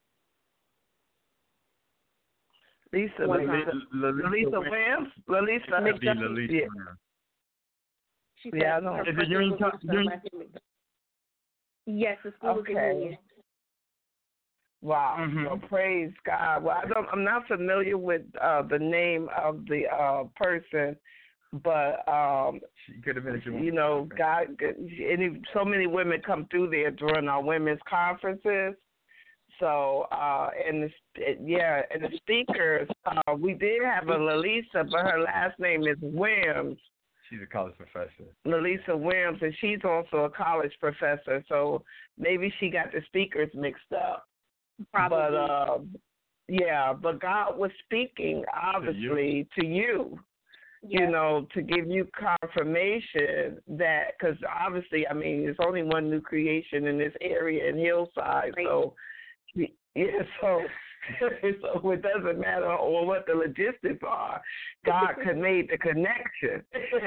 Lisa, One Lisa, Lalisa Lisa Williams. Williams, Lalisa. That'd be McDuffie. Lalisa Yeah. Williams. She Yeah, I said know. her Is it first Union name was Co- Lisa, Union- last name McDuffie. Yes, the school is in Okay. Union. Wow. Mhm. Well, praise God. Well, I don't, I'm not familiar with uh, the name of the uh, person, but um, She could have been a Jamaican. you know, God, any so many women come through there during our women's conferences. So, uh, and the, yeah, and the speakers, uh, we did have a Lalisa, but her last name is Williams. She's a college professor. Lalisa Williams, and she's also a college professor. So maybe she got the speakers mixed up. Probably. But uh, yeah, but God was speaking obviously to you. To you. Yeah. You know, to give you confirmation that, because obviously, I mean, there's only one new creation in this area in Hillside, Right. so yeah, so so it doesn't matter or what the logistics are. God could made the connection.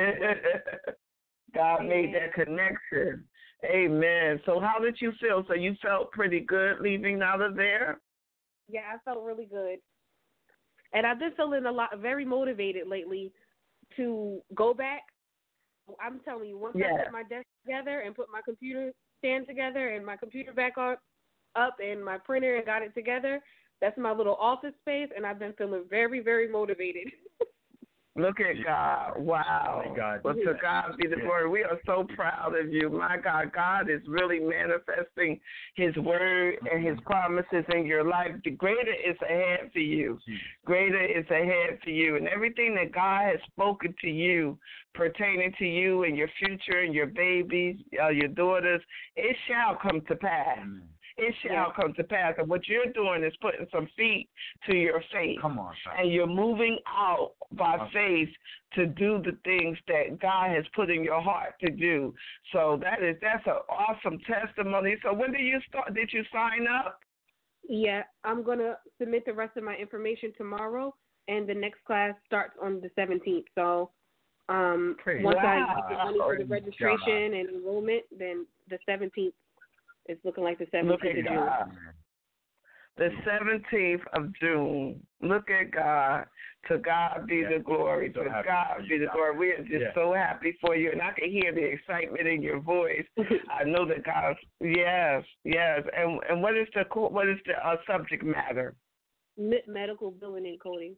God made that connection. Amen. So how did you feel? So you felt pretty good leaving out of there? Yeah, I felt really good. And I've been feeling a lot, very motivated lately to go back. I'm telling you, once I Yeah. put my desk together and put my computer stand together and my computer back on, up and my printer and got it together, that's my little office space, and I've been feeling very, very motivated. Look at God. Wow. Thank God. Well, to God be the glory. We are so proud of you. My God, God is really manifesting his word and his promises in your life. The greater is ahead for you. Greater is ahead for you. And everything that God has spoken to you pertaining to you and your future and your babies, uh, your daughters, it shall come to pass. Amen. It shall come to pass. And what you're doing is putting some feet to your faith. Come on, son. And you're moving out by faith to do the things that God has put in your heart to do. So that is that's an awesome testimony. So when did you start? Did you sign up? Yeah, I'm going to submit the rest of my information tomorrow, and the next class starts on the seventeenth. So um, Praise once God. I get the money for the Praise registration and enrollment, then the seventeenth. It's looking like the Look seventeenth at of June. God. The seventeenth of June. Look at God. To God be the glory. So To happy God for be you, the God. glory. We are just Yeah. so happy for you. And I can hear the excitement in your voice. I know that God, yes, yes. And and what is the co- what is the uh, subject matter? Me- Medical billing and coding.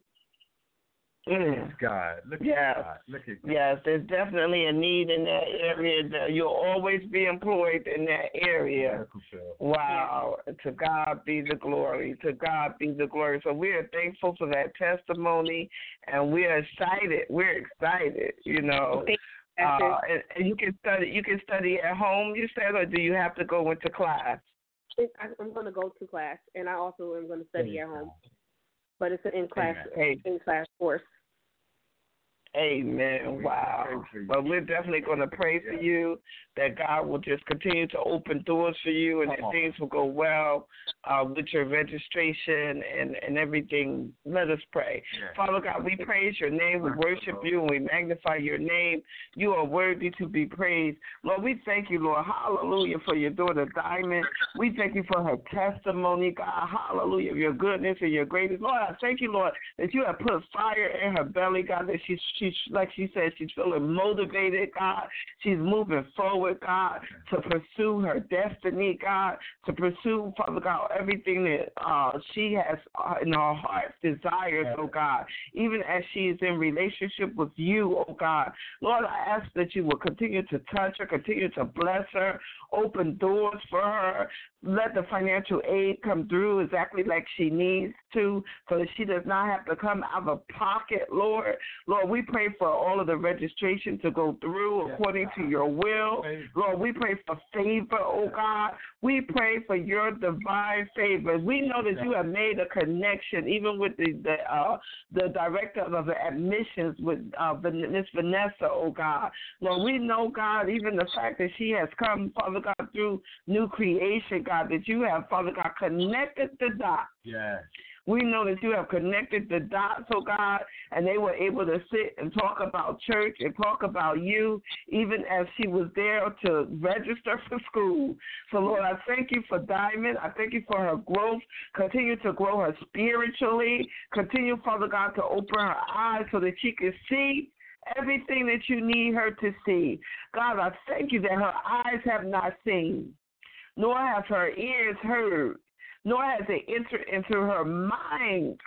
Mm. God. Look at Yes. God. Look at God. Yes, there's definitely a need in that area. That you'll always be employed in that area. Medical field. Wow. To God be the glory. To God be the glory. So we are thankful for that testimony, and we are excited. We're excited, you know. Thank you, Pastor. Uh, and, and you can study you can study at home, you said, or do you have to go into class? I- I'm going to go to class, and I also am going to study at home. But it's an in-class, Amen. in-class course. Amen. Wow. But we're definitely going to pray for you that God will just continue to open doors for you and that things will go well uh, with your registration and, and everything. Let us pray. Father God, we praise your name. We worship you and we magnify your name. You are worthy to be praised. Lord, we thank you, Lord. Hallelujah for your daughter Diamond. We thank you for her testimony, God. Hallelujah, your goodness and your greatness. Lord, I thank you, Lord, that you have put fire in her belly, God, that she's She's, like she said, she's feeling motivated, God. She's moving forward, God, to pursue her destiny, God, to pursue, Father God, everything that uh, she has uh, in her heart's desires, oh God, even as she is in relationship with you, oh God. Lord, I ask that you will continue to touch her, continue to bless her, open doors for her, let the financial aid come through exactly like she needs to so that she does not have to come out of pocket, Lord. Lord, we pray for all of the registration to go through according to your will. Lord, we pray for favor, oh God. We pray for your divine favor. We know that you have made a connection even with the the, uh, the director of the admissions with uh, Miss Vanessa, oh God. Lord, we know, God, even the fact that she has come, Father God, through new creation, God, that you have, Father God, connected the dots. Yes. We know that you have connected the dots, oh God, and they were able to sit and talk about church and talk about you, even as she was there to register for school. So, Lord, I thank you for Diamond. I thank you for her growth. Continue to grow her spiritually. Continue, Father God, to open her eyes so that she can see everything that you need her to see. God, I thank you that her eyes have not seen, nor have her ears heard, nor has it entered into her mind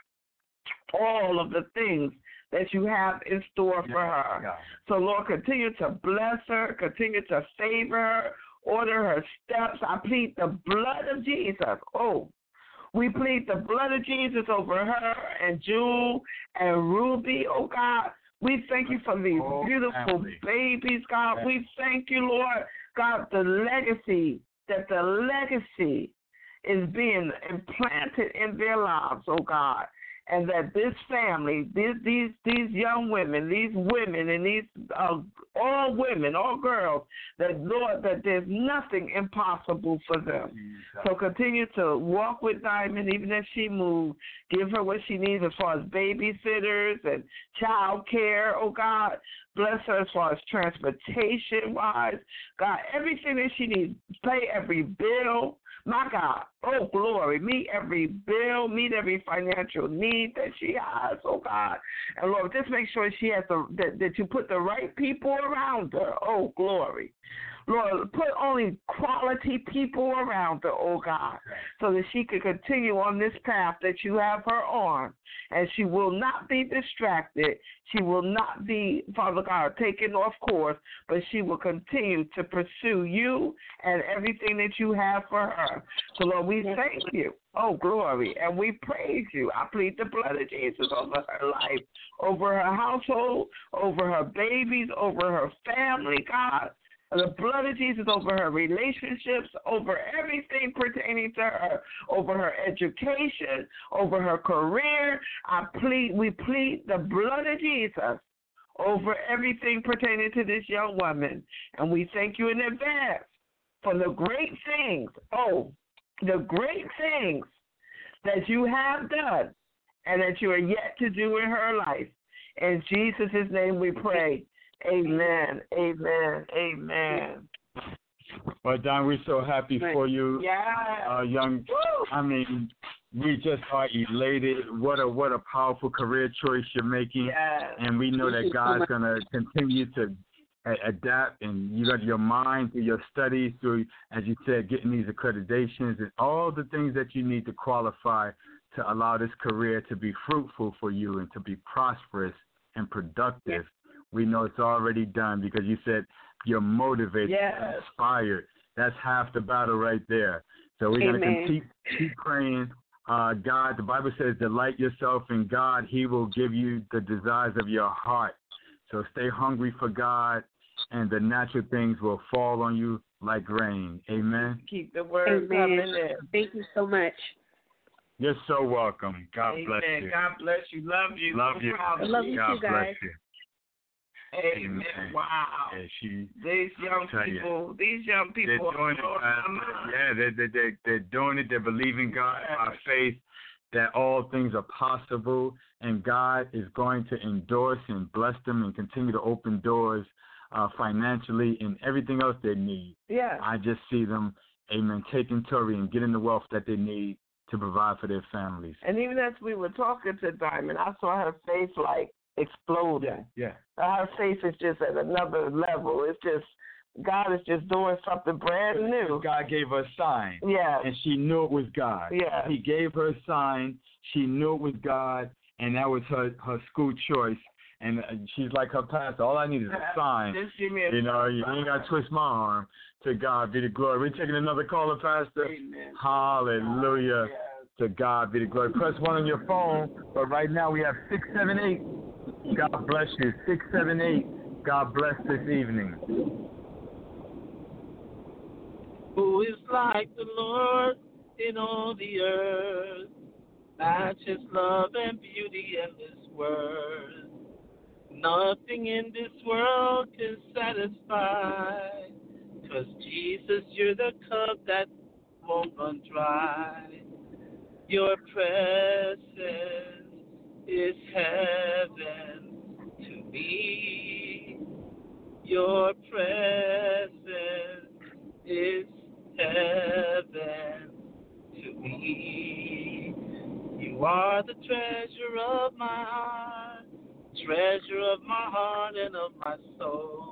all of the things that you have in store for her. Yeah. So, Lord, continue to bless her, continue to favor her, order her steps. I plead the blood of Jesus. Oh, we plead the blood of Jesus over her and Jewel and Ruby, oh God. We thank you for these Oh, beautiful family. babies, God. We thank you, Lord, God, the legacy, that the legacy is being implanted in their lives, oh God. And that this family, these these these young women, these women, and these uh, all women, all girls, that Lord, that there's nothing impossible for them. So continue to walk with Diamond, even if she moves. Give her what she needs as far as babysitters and child care. Oh God, bless her as far as transportation wise. God, everything that she needs. Pay every bill. My God, oh glory, meet every bill, meet every financial need that she has, oh God. And Lord, just make sure she has the that, that you put the right people around her, oh glory. Lord, put only quality people around her, oh God, so that she can continue on this path that you have her on. And she will not be distracted. She will not be, Father God, taken off course, but she will continue to pursue you and everything that you have for her. So, Lord, we thank you. Oh, glory. And we praise you. I plead the blood of Jesus over her life, over her household, over her babies, over her family, God. The blood of Jesus over her relationships, over everything pertaining to her, over her education, over her career. I plead, we plead the blood of Jesus over everything pertaining to this young woman. And we thank you in advance for the great things, oh, the great things that you have done and that you are yet to do in her life. In Jesus' name we pray. Amen, amen, amen. Well, Don, we're so happy for you, yeah. uh, young. Woo. I mean, we just are elated. What a what a powerful career choice you're making, Yes. and we know that God's gonna continue to a- adapt, and you got your mind through your studies, through, as you said, getting these accreditations and all the things that you need to qualify to allow this career to be fruitful for you and to be prosperous and productive. We know it's already done because you said you're motivated, Yes. inspired. That's half the battle right there. So we're going to keep keep praying. Uh, God, the Bible says, delight yourself in God. He will give you the desires of your heart. So stay hungry for God, and the natural things will fall on you like rain. Amen. Keep the word Amen. coming in. Thank you so much. You're so welcome. God Amen. bless you. God bless you. Love you. Love No you. problem. I love you God too, bless guys. you. Amen. Amen. Wow. Yeah, she, These young tell you. people, these young They're people doing are it, Pastor. Yeah, they're, they're, they're, they're doing it. They're believing God by faith that all things are possible, and God is going to endorse and bless them and continue to open doors uh, financially and everything else they need. Yeah. I just see them, amen, taking Tory and getting the wealth that they need to provide for their families. And even as we were talking to Diamond, I saw her face like exploding. Yeah. Her face is just at another level. It's just, God is just doing something brand new. God gave her a sign. Yeah. And she knew it was God. Yeah. He gave her a sign. She knew it was God, and that was her, her school choice. And uh, she's like her pastor. All I need is a sign. Just give me a You know, you ain't got to twist my arm. To God be the glory. We're taking another caller, Pastor. Amen. Hallelujah. Yes. To God be the glory. Press one on your phone. But right now we have six seven eight. God bless you. six seven eight. God bless this evening. Who is like the Lord in all the earth? Matches love and beauty in this world. Nothing in this world can satisfy. 'Cause Jesus, you're the cup that won't run dry. Your presence is heaven to me. Your presence is heaven to me. You are the treasure of my heart, treasure of my heart and of my soul.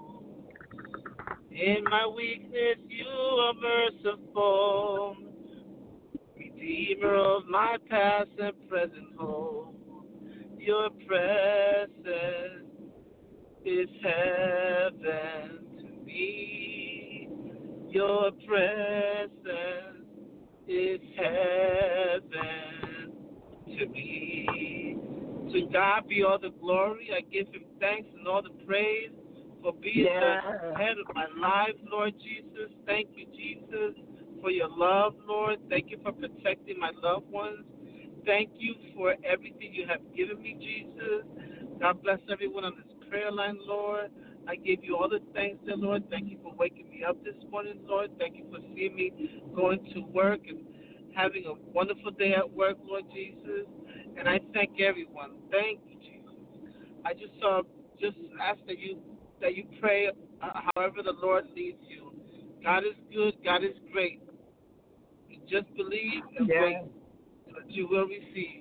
In my weakness, you are merciful. Redeemer Redeemer of my past and present hope. Your presence is heaven to me. Your presence is heaven to me. To God be all the glory. I give him thanks and all the praise for being Yeah. the head of my life, Lord Jesus. Thank you, Jesus, for your love, Lord. Thank you for protecting my loved ones. Thank you for everything you have given me, Jesus. God bless everyone on this prayer line, Lord. I give you all the thanks, dear Lord. Thank you for waking me up this morning, Lord. Thank you for seeing me going to work and having a wonderful day at work, Lord Jesus. And I thank everyone. Thank you, Jesus. I just uh, just ask that you that you pray uh, however the Lord leads you. God is good. God is great. You just believe and Yeah. wait that you will receive.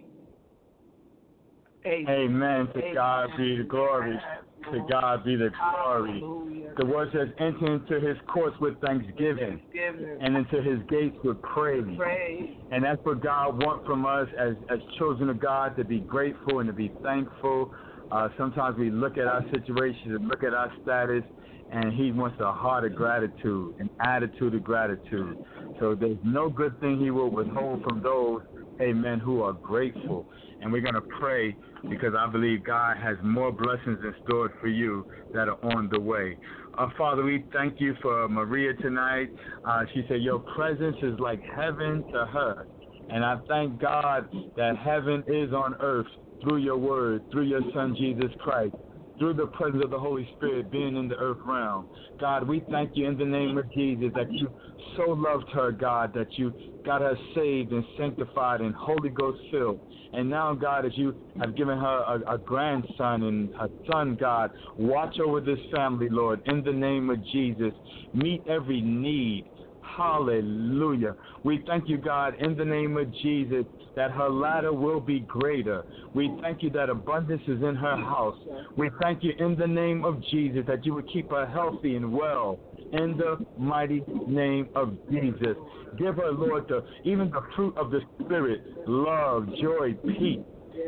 Amen. To God be the glory. To God be the glory. Hallelujah. The word says, enter into his courts with thanksgiving Thanksgiving. and into his gates with praise. Praise. And that's what God wants from us as, as children of God, to be grateful and to be thankful. Uh, sometimes we look at our situations and look at our status, and he wants a heart of gratitude, an attitude of gratitude. So there's no good thing he will withhold from those, amen, who are grateful. And we're going to pray because I believe God has more blessings in store for you that are on the way. Uh, Father, we thank you for Maria tonight. Uh, she said your presence is like heaven to her. And I thank God that heaven is on earth through your word, through your son, Jesus Christ, through the presence of the Holy Spirit being in the earth realm. God, we thank you in the name of Jesus that you so loved her, God, that you got her saved and sanctified and Holy Ghost filled. And now, God, as you have given her a, a grandson and a son, God, watch over this family, Lord, in the name of Jesus. Meet every need. Hallelujah. We thank you, God, in the name of Jesus, that her latter will be greater. We thank you that abundance is in her house. We thank you in the name of Jesus that you would keep her healthy and well. In the mighty name of Jesus. Give her, Lord, the, even the fruit of the Spirit, love, joy, peace.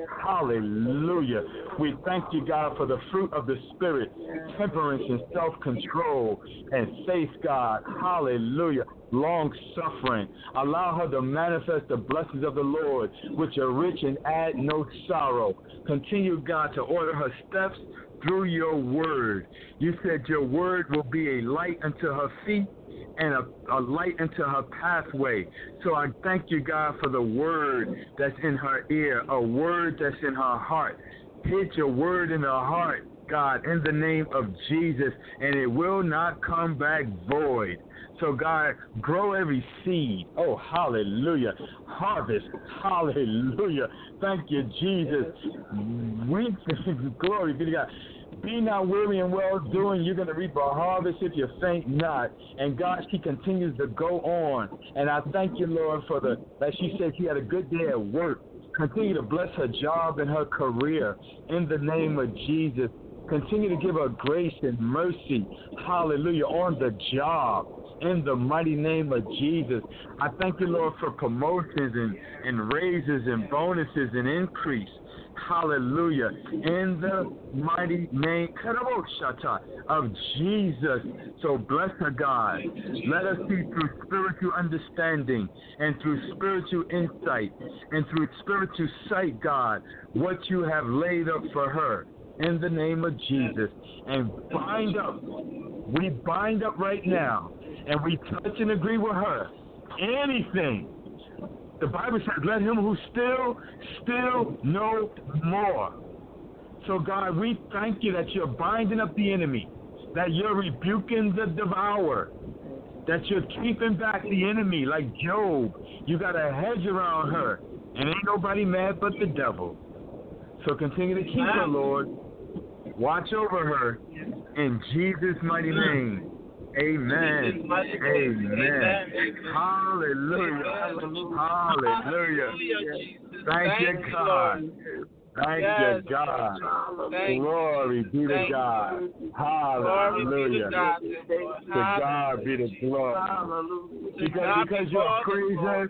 Hallelujah. We thank you, God, for the fruit of the Spirit, temperance and self-control and faith, God. Hallelujah. Long-suffering. Allow her to manifest the blessings of the Lord, which are rich and add no sorrow. Continue, God, to order her steps through your word. You said your word will be a light unto her feet and a, a light into her pathway. So I thank you, God, for the word that's in her ear, a word that's in her heart. Hit your word in her heart, God, in the name of Jesus, and it will not come back void. So, God, grow every seed. Oh, hallelujah. Harvest. Hallelujah. Thank you, Jesus. We glory be to God. Be not weary in well doing. You're going to reap a harvest if you faint not. And God, she continues to go on. And I thank you, Lord, for the, like she said, she had a good day at work. Continue to bless her job and her career in the name of Jesus. Continue to give her grace and mercy, hallelujah, on the job. In the mighty name of Jesus. I thank you, Lord, for promotions and, and raises and bonuses and increase. Hallelujah. In the mighty name of Jesus. So bless her, God. Let us see through spiritual understanding and through spiritual insight and through spiritual sight, God, what you have laid up for her. In the name of Jesus. And bind up. We bind up right now. And we touch and agree with her. Anything. The Bible says, let him who still, still no more. So, God, we thank you that you're binding up the enemy, that you're rebuking the devourer, that you're keeping back the enemy like Job. You got a hedge around her, and ain't nobody mad but the devil. So continue to keep her, Lord. Watch over her in Jesus' mighty name. Amen. Amen. Hallelujah. Hallelujah. Thank you, God. Thank you, God. Glory be to God. Hallelujah. To God be the glory. Because, because you're a praiser,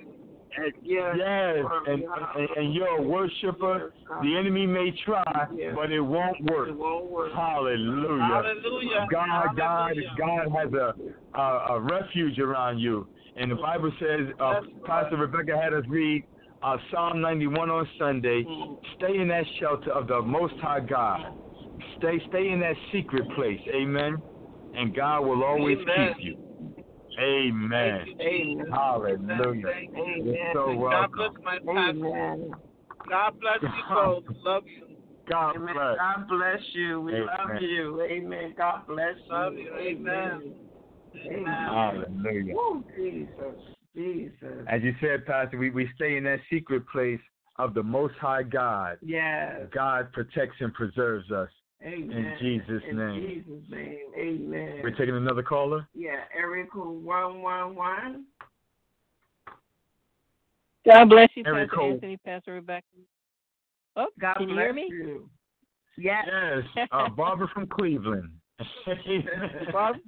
And, Yes. yes, Glory, and, and, and you're a worshiper. Yes, God. The enemy may try, Yes. but it won't work. It won't work. Hallelujah. Hallelujah. God, God, Hallelujah. God has a, a a refuge around you, and the Bible says, uh, Yes, Pastor Rebecca had us read uh, Psalm ninety-one on Sunday. Mm. Stay in that shelter of the Most High God. Stay, stay in that secret place. Amen. And God will always Amen. keep you. Amen. Thank you, Jesus. Hallelujah. Thank you. Amen. You're so God bless welcome. my pastor. Amen. God bless you both. Love you. God Amen. bless. God bless you. We Amen. love you. Amen. God bless you. Love you. Amen. Amen. Hallelujah. Oh, Jesus. Jesus. As you said, Pastor, we, we stay in that secret place of the Most High God. Yes. God protects and preserves us. Amen. In Jesus' In name. Jesus' name. Amen. We're taking another caller? Yeah, area code one one one. God bless you, Area Pastor code- Anthony, Pastor Rebecca. Oh, God can you bless hear me? you. Yes. Yes, uh, Barbara from Cleveland. Barbara?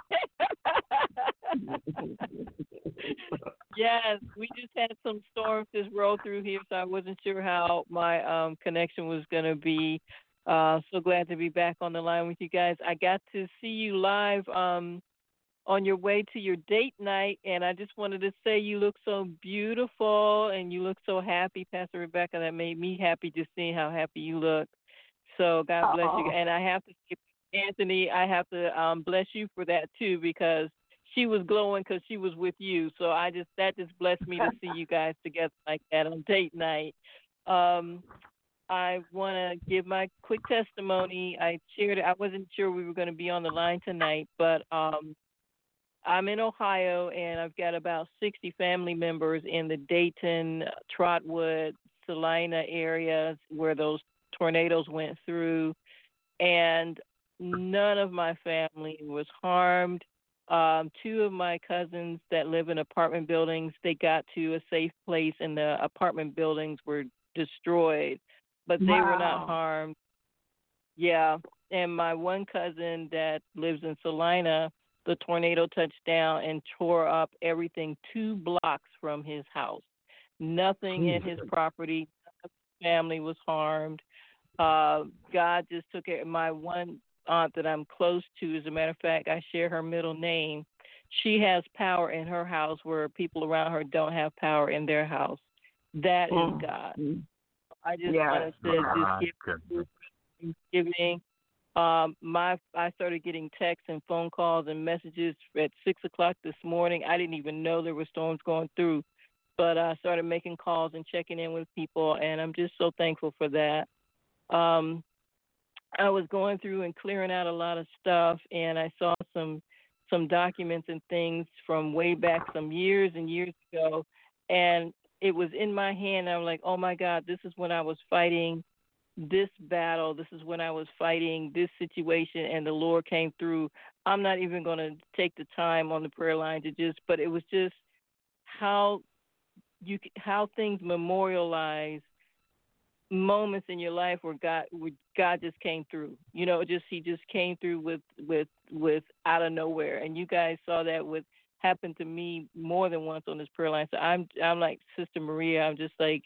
Yes, we just had some storms just roll through here, so I wasn't sure how my um, connection was going to be. Uh, so glad to be back on the line with you guys. I got to see you live um, on your way to your date night, and I just wanted to say you look so beautiful and you look so happy, Pastor Rebecca. That made me happy just seeing how happy you look. So God bless you. Oh. And I have to say, Anthony, I have to um, bless you for that too, because she was glowing because she was with you. So I just that just blessed me to see you guys together like that on date night. Um, I want to give my quick testimony. I shared it. I wasn't sure we were going to be on the line tonight, but um, I'm in Ohio, and I've got about sixty family members in the Dayton, Trotwood, Salina areas where those tornadoes went through, and none of my family was harmed. Um, two of my cousins that live in apartment buildings, they got to a safe place, and the apartment buildings were destroyed, but they Wow. were not harmed. Yeah, and my one cousin that lives in Salina, the tornado touched down and tore up everything two blocks from his house. Nothing in his property, family was harmed. Uh, God just took it. My one aunt that I'm close to, as a matter of fact, I share her middle name. She has power in her house where people around her don't have power in their house. That Mm. is God. I just Yes. wanted to just give Thanksgiving. Um, my I started getting texts and phone calls and messages at six o'clock this morning. I didn't even know there were storms going through, but I started making calls and checking in with people, and I'm just so thankful for that. Um, I was going through and clearing out a lot of stuff, and I saw some some documents and things from way back some years and years ago, and it was in my hand. I'm like, oh my God, this is when I was fighting this battle. This is when I was fighting this situation, and the Lord came through. I'm not even going to take the time on the prayer line to just, but it was just how you how things memorialize moments in your life where God where God just came through. You know, just he just came through with with with out of nowhere. And you guys saw that with happened to me more than once on this prayer line. So I'm I'm like Sister Maria. I'm just like,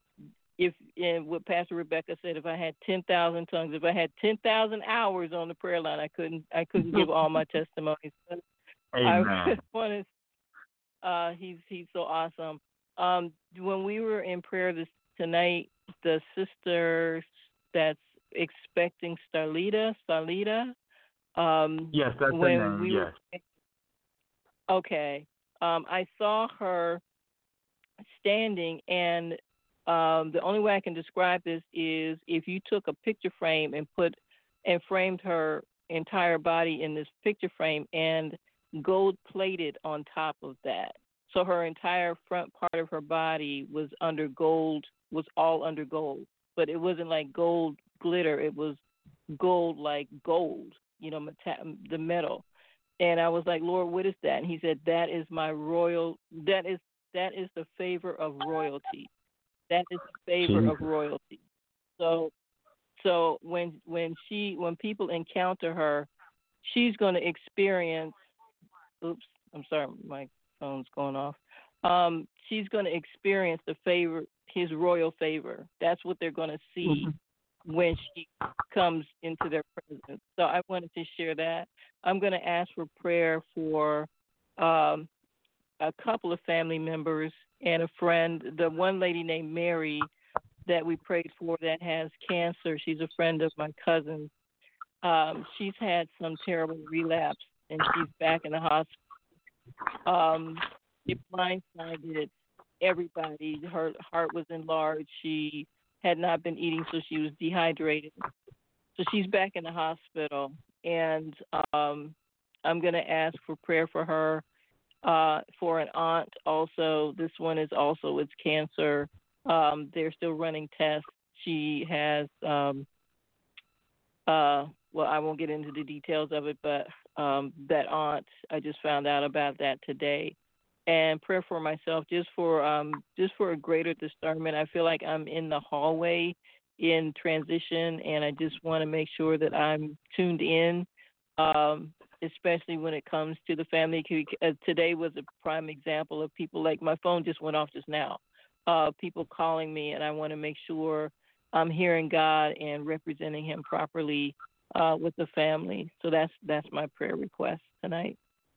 if and what Pastor Rebecca said, if I had ten thousand tongues, if I had ten thousand hours on the prayer line, I couldn't I couldn't give all my testimonies. Amen. I want to. Uh, he's he's so awesome. Um, when we were in prayer this tonight, the sister that's expecting Starlita, Starlita. Um, yes, that's when her name. we Yes. Were, okay. Um, I saw her standing, and um, the only way I can describe this is if you took a picture frame and put and framed her entire body in this picture frame and gold plated on top of that. So her entire front part of her body was under gold, was all under gold. But it wasn't like gold glitter. It was gold like gold, you know, meta- the metal. And I was like, Lord, what is that? And he said, that is my royal, that is that is the favor of royalty. That is the favor of royalty. So so when when she when people encounter her, she's going to experience, oops, I'm sorry, my phone's going off. um, she's going to experience the favor, his royal favor. That's what they're going to see mm-hmm. when she comes into their presence. So I wanted to share that. I'm going to ask for prayer for um, a couple of family members and a friend. The one lady named Mary that we prayed for that has cancer, she's a friend of my cousin. Um, she's had some terrible relapse, and she's back in the hospital. Um, it blindsided everybody. Her heart was enlarged. She had not been eating, so she was dehydrated. So she's back in the hospital, and um, I'm going to ask for prayer for her. Uh, for an aunt also, this one is also, it's cancer. Um, they're still running tests. She has, um, uh, well, I won't get into the details of it, but um, that aunt, I just found out about that today. And prayer for myself, just for um, just for a greater discernment. I feel like I'm in the hallway in transition, and I just want to make sure that I'm tuned in, um, especially when it comes to the family. Uh, today was a prime example of people, like my phone just went off just now, uh, people calling me, and I want to make sure I'm hearing God and representing him properly uh, with the family. So that's that's my prayer request tonight.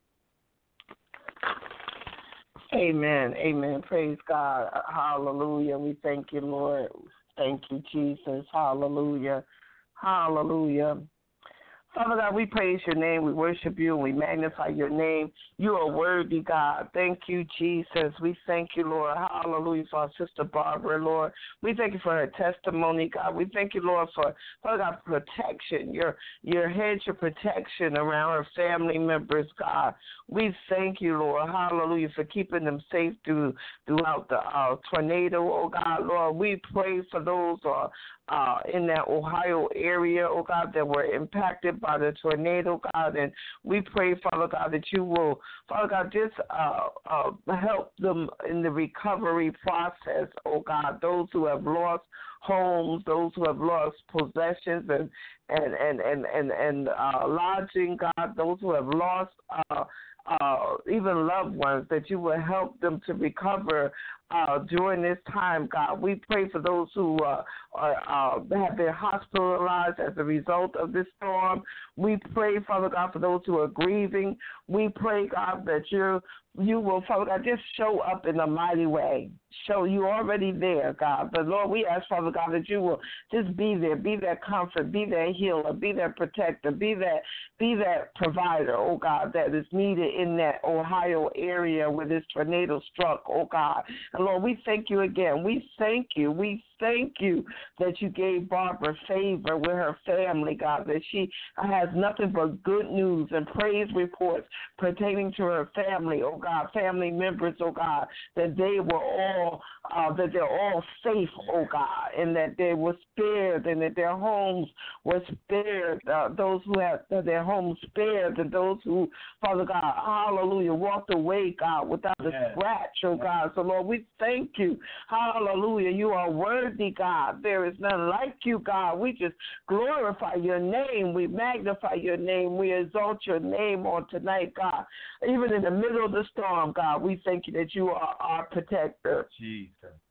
Amen. Amen. Praise God. Hallelujah. We thank you, Lord. Thank you, Jesus. Hallelujah. Hallelujah. Father God, we praise your name, we worship you, and we magnify your name. You are worthy, God. Thank you, Jesus. We thank you, Lord. Hallelujah for our sister Barbara, Lord. We thank you for her testimony, God. We thank you, Lord, for, Father God, protection, your your hedge of protection around her family members, God. We thank you, Lord. Hallelujah, for keeping them safe through throughout the uh, tornado, oh God, Lord. We pray for those uh, uh, in that Ohio area, oh God, that were impacted by the tornado, God, and we pray, Father God, that you will, Father God, just uh, uh, help them in the recovery process, oh God, those who have lost homes, those who have lost possessions and and and and and, and uh, lodging, God, those who have lost uh, uh, even loved ones, that you will help them to recover uh, during this time, God. We pray for those who uh, are, uh, have been hospitalized as a result of this storm. We pray, Father God, for those who are grieving. We pray, God, that you you will, Father God, just show up in a mighty way. Show you already there, God. But, Lord, we ask, Father God, that you will just be there, be that comfort, be that healer, be that protector, be that be that provider, oh God, that is needed in that Ohio area where this tornado struck, oh God. And, Lord, we thank you again. We thank you. We thank you that you gave Barbara favor with her family, God, that she has nothing but good news and praise reports pertaining to her family, oh God, family members, oh God, that they were all, uh, that they're all safe, oh God, and that they were spared and that their homes were spared, uh, those who had their homes spared and those who, Father God, hallelujah, walked away, God, without a yes. scratch, oh God. So, Lord, we thank you, hallelujah, you are worthy, God. There is none like you, God. We just glorify your name. We magnify your name. We exalt your name on tonight, God. Even in the middle of the storm, God, we thank you that you are our protector. Jesus.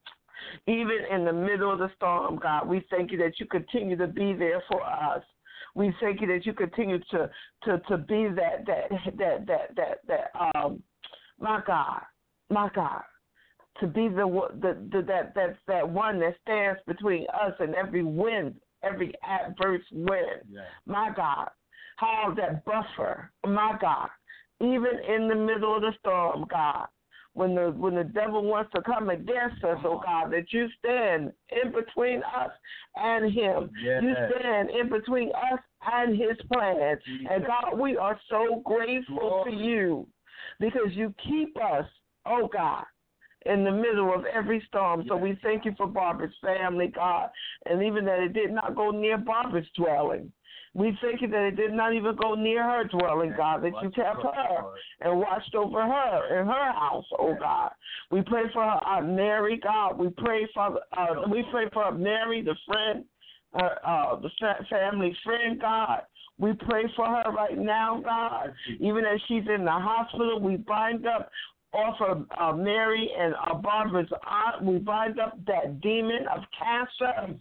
Even in the middle of the storm, God, we thank you that you continue to be there for us. We thank you that you continue to to, to be that that that that that that um my God, my God, to be the the, the that that's that one that stands between us and every wind, every adverse wind. Yes. My God, how that buffer, my God, even in the middle of the storm, God. When the when the devil wants to come against us, oh God, that you stand in between us and him. Yes. You stand in between us and his plans. Jesus. And God, we are so grateful Lord. to you because you keep us, oh God, in the middle of every storm. Yes. So we thank you for Barbara's family, God, and even that it did not go near Barbara's dwelling. We thank you that it did not even go near her dwelling, God, that you kept her and watched over her in her house, oh God. We pray for her Aunt Mary, God. We pray for uh, we pray for Mary, the friend, uh, uh, the family friend, God. We pray for her right now, God. Even as she's in the hospital, we bind up off of uh, Mary and uh, Barbara's aunt. We bind up that demon of cancer.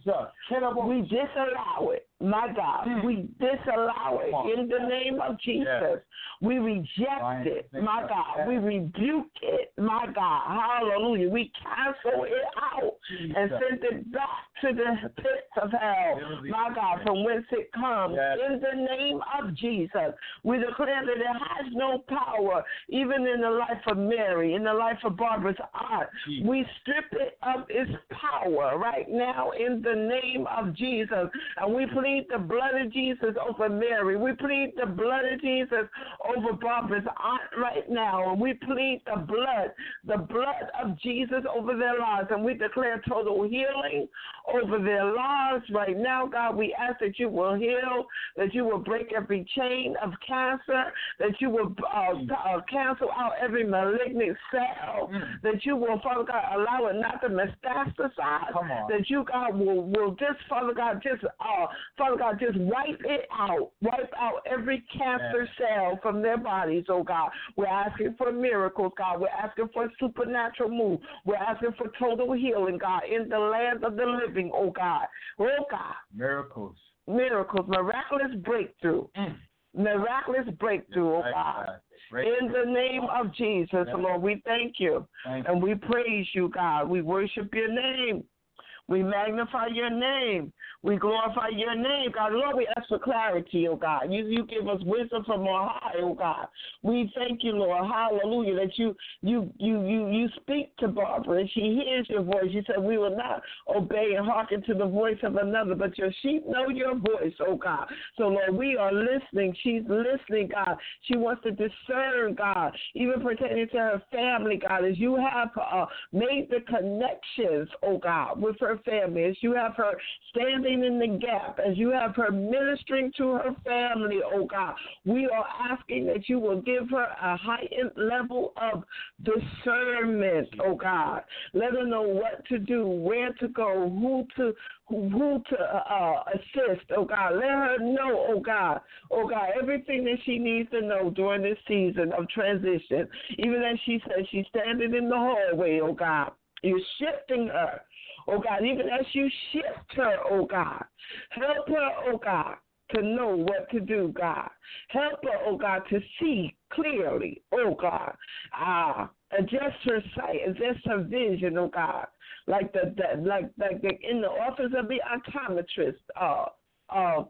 We disallow it. My God, mm. we disallow it in the name of Jesus. Yes. We reject it. My God, yes. we rebuke it. My God, hallelujah. We cancel it out Jesus. And send it back to the pits of hell. My God, from whence it comes. Yes. In the name of Jesus, we declare that it has no power, even in the life of Mary, in the life of Barbara's aunt. Jesus. We strip it of its power right now in the name of Jesus. And we plead the blood of Jesus over Mary. We plead the blood of Jesus over Barbara's aunt right now. And we plead the blood, the blood of Jesus over their lives. And we declare total healing over their lives right now. God, we ask that you will heal, that you will break every chain of cancer, that you will uh, uh, cancel out every malignant cell, mm. that you will, Father God, allow it not to metastasize, that you, God, will, will just, Father God, just, uh, Father God, just wipe it out, wipe out every cancer cell from their bodies, oh God. We're asking for miracles, God. We're asking for a supernatural move. We're asking for total healing, God, in the land of the living, oh God. Oh God. Miracles. Miracles, miraculous breakthrough. Mm. Miraculous breakthrough, oh God. In the name of Jesus, Lord, we thank you. Thank and we praise you, God. We worship your name. We magnify your name. We glorify your name, God. Lord, we ask for clarity, oh God. You, you give us wisdom from on high, oh God. We thank you, Lord, hallelujah, that you you you you you speak to Barbara and she hears your voice. You said we will not obey and hearken to the voice of another, but your sheep know your voice, oh God. So, Lord, we are listening. She's listening, God. She wants to discern, God, even pertaining to her family, God, as you have uh, made the connections, oh God, with her family, as you have her standing in the gap, as you have her ministering to her family, oh God. We are asking that you will give her a heightened level of discernment, oh God. Let her know what to do, where to go, who to who to uh, assist, oh God. Let her know, oh God, oh God, everything that she needs to know during this season of transition. Even as she says she's standing in the hallway, oh God. You're shifting her. Oh, God, even as you shift her, oh, God, help her, oh, God, to know what to do, God. Help her, oh, God, to see clearly, oh, God. Ah, adjust her sight, adjust her vision, oh, God, like the, the like like the, in the office of the optometrist, uh, uh,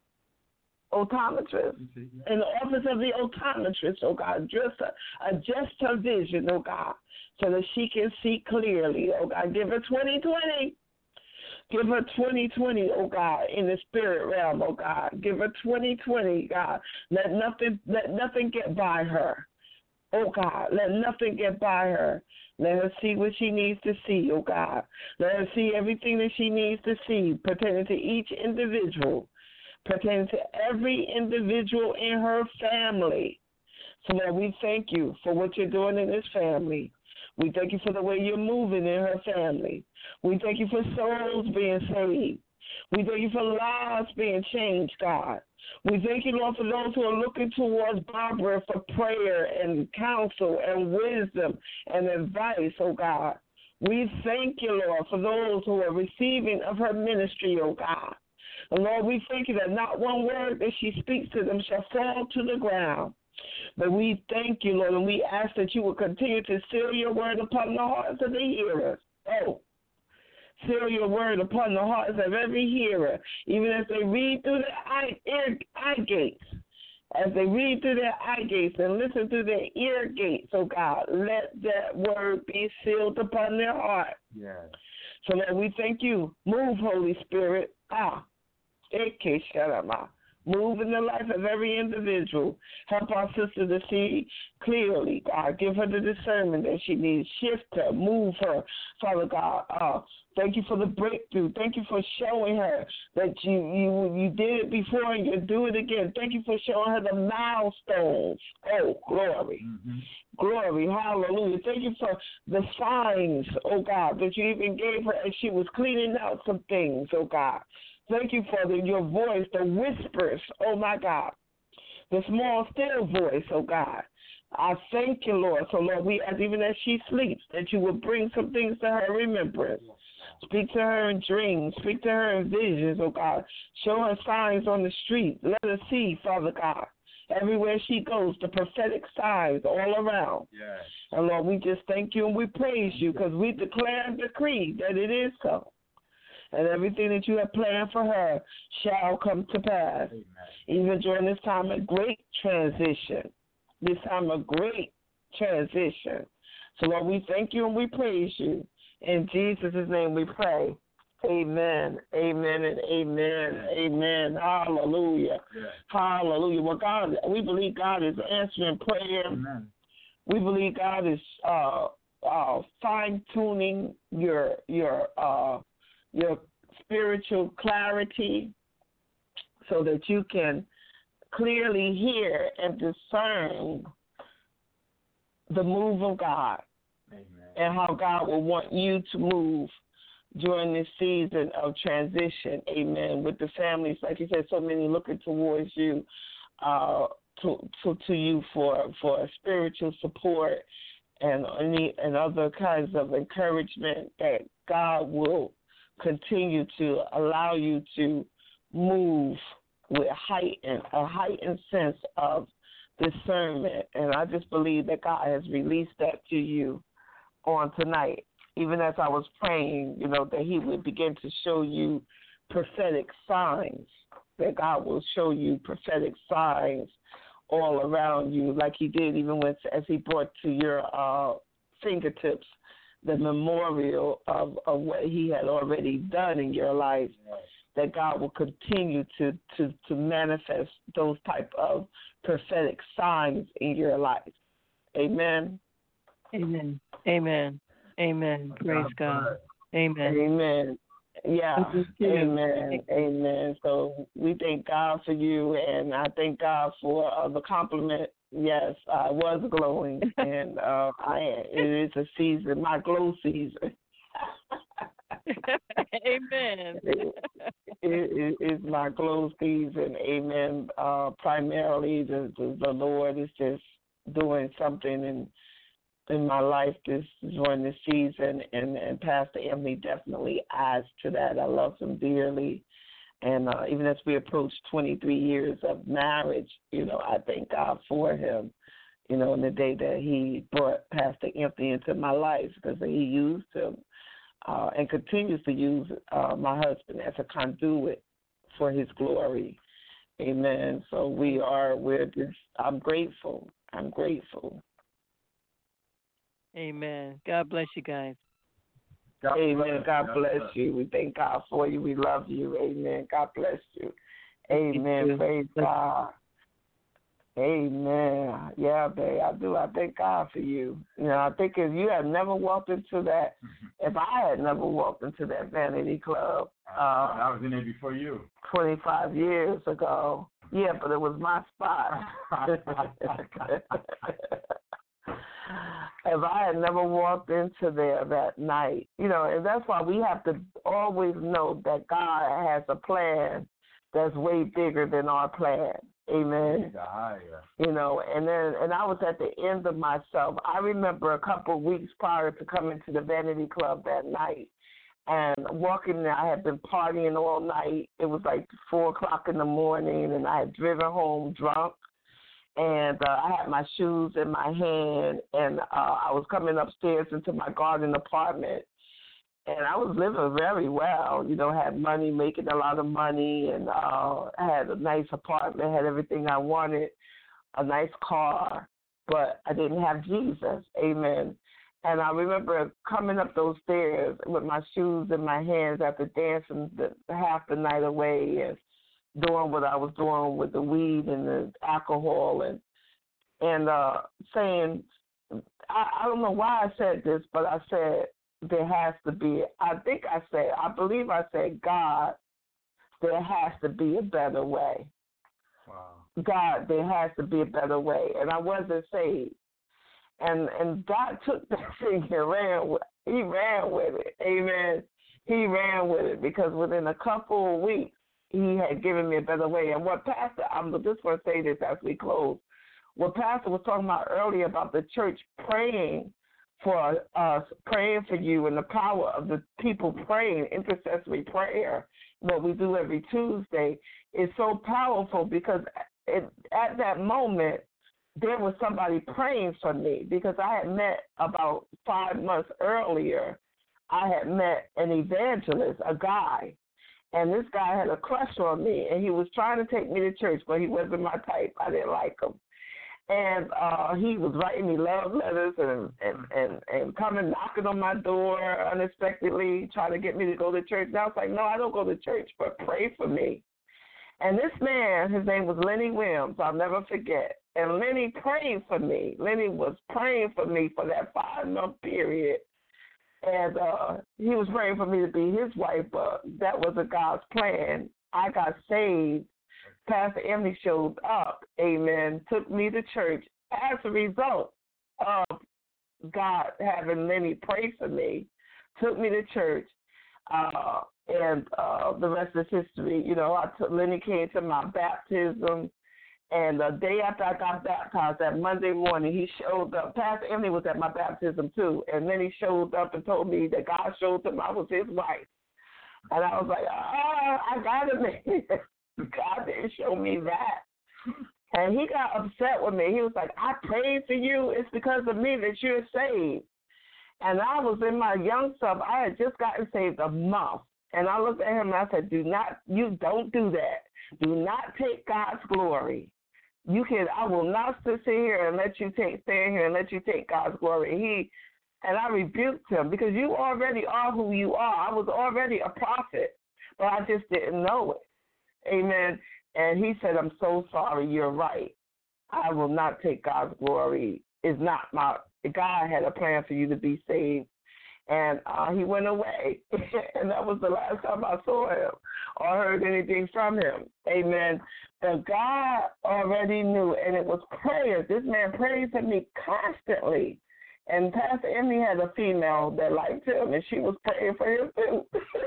optometrist, in the office of the optometrist, oh, God, adjust her, adjust her vision, oh, God, so that she can see clearly, oh, God. Give her twenty twenty. Give her twenty twenty, oh, God, in the spirit realm, oh, God. Give her twenty twenty, God. Let nothing, let nothing get by her, oh, God. Let nothing get by her. Let her see what she needs to see, oh, God. Let her see everything that she needs to see pertaining to each individual, pertaining to every individual in her family. So, Lord, we thank you for what you're doing in this family. We thank you for the way you're moving in her family. We thank you for souls being saved. We thank you for lives being changed, God. We thank you, Lord, for those who are looking towards Barbara for prayer and counsel and wisdom and advice, oh God. We thank you, Lord, for those who are receiving of her ministry, oh God. And Lord, we thank you that not one word that she speaks to them shall fall to the ground. But we thank you, Lord, and we ask that you will continue to seal your word upon the hearts of the hearers. Oh, seal your word upon the hearts of every hearer, even as they read through their eye, ear, eye gates. As they read through their eye gates and listen through their ear gates, oh God, let that word be sealed upon their heart. Yes. So Lord, we thank you. Move, Holy Spirit. Ah, Eke Sharama. Move in the life of every individual. Help our sister to see clearly, God. Give her the discernment that she needs. Shift her, move her, Father God. Uh, thank you for the breakthrough. Thank you for showing her that you, you, you did it before and you'll do it again. Thank you for showing her the milestones. Oh, glory. Mm-hmm. Glory, hallelujah. Thank you for the signs, oh God, that you even gave her as she was cleaning out some things, oh God. Thank you for the, your voice, the whispers, oh, my God, the small, still voice, oh, God. I thank you, Lord. So, Lord, we as even as she sleeps, that you will bring some things to her remembrance. Speak to her in dreams. Speak to her in visions, oh God. Show her signs on the street. Let her see, Father God. Everywhere she goes, the prophetic signs all around. Yes. And, Lord, we just thank you and we praise you because we declare and decree that it is so. And everything that you have planned for her shall come to pass. Amen. Even during this time of great transition, this time of great transition. So, Lord, we thank you and we praise you. In Jesus' name we pray. Amen, amen, and amen, amen. Hallelujah. Yes. Hallelujah. Well, God, we believe God is answering prayer. Amen. We believe God is uh, uh, fine-tuning your your uh, your spiritual clarity so that you can clearly hear and discern the move of God. Amen. And how God will want you to move during this season of transition. Amen. With the families, like you said, so many looking towards you, uh, to, to to you for for spiritual support and any and other kinds of encouragement. That God will continue to allow you to move with heightened a heightened sense of discernment. And I just believe that God has released that to you on tonight, even as I was praying, you know, that he would begin to show you prophetic signs, that God will show you prophetic signs all around you, like he did even when, as he brought to your uh, fingertips the memorial of, of what he had already done in your life, that God will continue to, to, to manifest those type of prophetic signs in your life. Amen. Amen. Amen. Amen. Praise God. Amen. Amen. Yeah. Amen. Amen. Amen. So we thank God for you, and I thank God for uh, the compliment. Yes, I was glowing, and uh, I it is a season, my glow season. Amen. it, it, it's my glow season. Amen. Uh, primarily, the, the the Lord is just doing something in in my life this during this season, and, and Pastor Emily definitely adds to that. I love him dearly, and uh, even as we approach twenty-three years of marriage, you know, I thank God for him. You know, in the day that he brought Pastor Anthony into my life, because he used him uh, and continues to use uh, my husband as a conduit for his glory. Amen. So we are, we're just, I'm grateful. I'm grateful. Amen. God bless you guys. God Amen. bless. God God bless bless. you. We thank God for you. We love you. Amen. God bless you. Amen. you. Praise God. Amen. Yeah, babe, I do. I thank God for you. You know, I think if you had never walked into that, if I had never walked into that vanity club, uh, I was in there before you. twenty-five years ago, yeah, but it was my spot. If I had never walked into there that night, you know, and that's why we have to always know that God has a plan that's way bigger than our plan. Amen. You know, and then, and I was at the end of myself. I remember a couple of weeks prior to coming to the Vanity Club that night and walking there. I had been partying all night. It was like four o'clock in the morning, and I had driven home drunk. And uh, I had my shoes in my hand, and uh, I was coming upstairs into my garden apartment. And I was living very well, you know, had money, making a lot of money, and uh, had a nice apartment, had everything I wanted, a nice car, but I didn't have Jesus. Amen. And I remember coming up those stairs with my shoes in my hands after dancing the, half the night away and doing what I was doing with the weed and the alcohol, and and uh, saying, I, I don't know why I said this, but I said, there has to be, I think I said, I believe I said, God, there has to be a better way. Wow. God, there has to be a better way. And I wasn't saved. And and God took that thing and ran with, he ran with it. Amen. He ran with it because within a couple of weeks, he had given me a better way. And what Pastor, I'm just going to say this as we close. what Pastor was talking about earlier about the church praying for us, praying for you, and the power of the people praying, intercessory prayer, what we do every Tuesday, is so powerful because it, at that moment, there was somebody praying for me because I had met about five months earlier, I had met an evangelist, a guy, and this guy had a crush on me, and he was trying to take me to church, but he wasn't my type. I didn't like him. And uh, he was writing me love letters and, and, and, and coming knocking on my door unexpectedly, trying to get me to go to church. And I was like, no, I don't go to church, but pray for me. And this man, his name was Lenny Williams, I'll never forget. And Lenny prayed for me. Lenny was praying for me for that five-month period. And uh, he was praying for me to be his wife, but that wasn't God's plan. I got saved. Pastor Emily showed up, amen, took me to church as a result of God having Lenny pray for me, took me to church, uh, and uh, the rest is history. You know, I took, Lenny came to my baptism, and the day after I got baptized, that Monday morning, he showed up. Pastor Emily was at my baptism, too, and then he showed up and told me that God showed him I was his wife. And I was like, oh, I got him. God didn't show me that. And he got upset with me. He was like, I prayed for you. It's because of me that you're saved. And I was in my young self. I had just gotten saved a month. And I looked at him and I said, do not, you don't do that. Do not take God's glory. You can, I will not sit here and let you take, stand here and let you take God's glory. He, and I rebuked him because you already are who you are. I was already a prophet, but I just didn't know it. Amen. And he said, I'm so sorry. You're right. I will not take God's glory. It's not my, God had a plan for you to be saved. And uh, he went away. And that was the last time I saw him or heard anything from him. Amen. But God already knew, and it was prayers. This man prayed for me constantly. And Pastor Emily had a female that liked him, and she was praying for him too.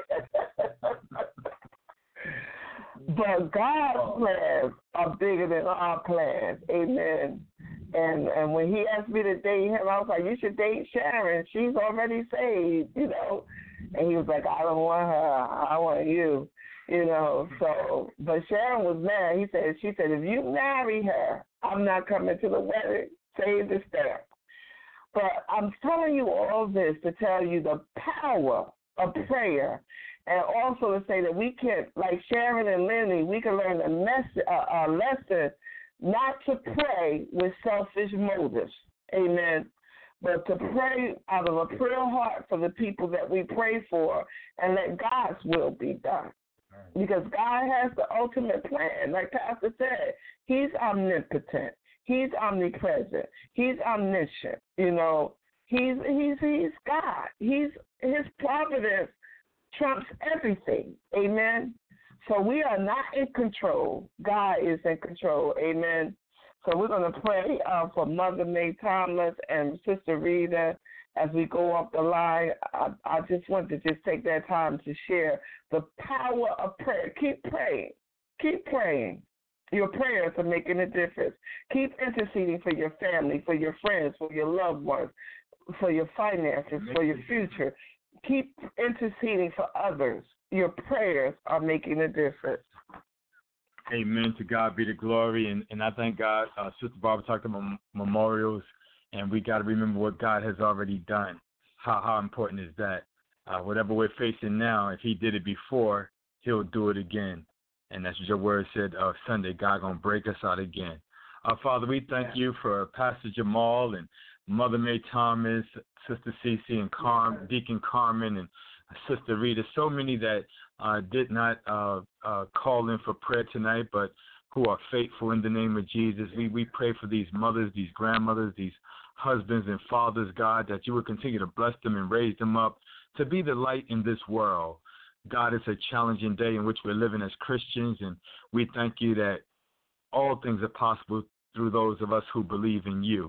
But God's plans are bigger than our plans. Amen. And and when he asked me to date him, I was like, you should date Sharon. She's already saved, you know. And he was like, I don't want her. I want you, you know. So, but Sharon was mad. He said, she said, if you marry her, I'm not coming to the wedding. Save the stamp. But I'm telling you all this to tell you the power of prayer. And also to say that we can, like Sharon and Lenny, we can learn a, mess, a, a lesson not to pray with selfish motives, amen, but to pray out of a pure heart for the people that we pray for and let God's will be done. Because God has the ultimate plan. Like Pastor said, he's omnipotent. He's omnipresent. He's omniscient. You know, he's he's he's God. He's his providence trumps everything. Amen. So we are not in control. God is in control. Amen. So we're going to pray uh, for Mother May Thomas and Sister Rita as we go up the line. I, I just want to just take that time to share the power of prayer. Keep praying. Keep praying. Your prayers are making a difference. Keep interceding for your family, for your friends, for your loved ones, for your finances, for your future. Keep interceding for others. Your prayers are making a difference. Amen. To God be the glory. And, and I thank God. Uh, Sister Barbara talked about memorials, and we got to remember what God has already done. How how important is that? Uh, whatever we're facing now, if he did it before, he'll do it again. And that's what your word said uh, Sunday. God going to break us out again. Uh, Father, we thank you for Pastor Jamal and Mother May Thomas, Sister Cece, and Car- Deacon Carmen, and Sister Rita. So many that uh, did not uh, uh, call in for prayer tonight, but who are faithful in the name of Jesus. We we pray for these mothers, these grandmothers, these husbands and fathers, God, that you would continue to bless them and raise them up to be the light in this world. God, it's a challenging day in which we're living as Christians, and we thank you that all things are possible through those of us who believe in you.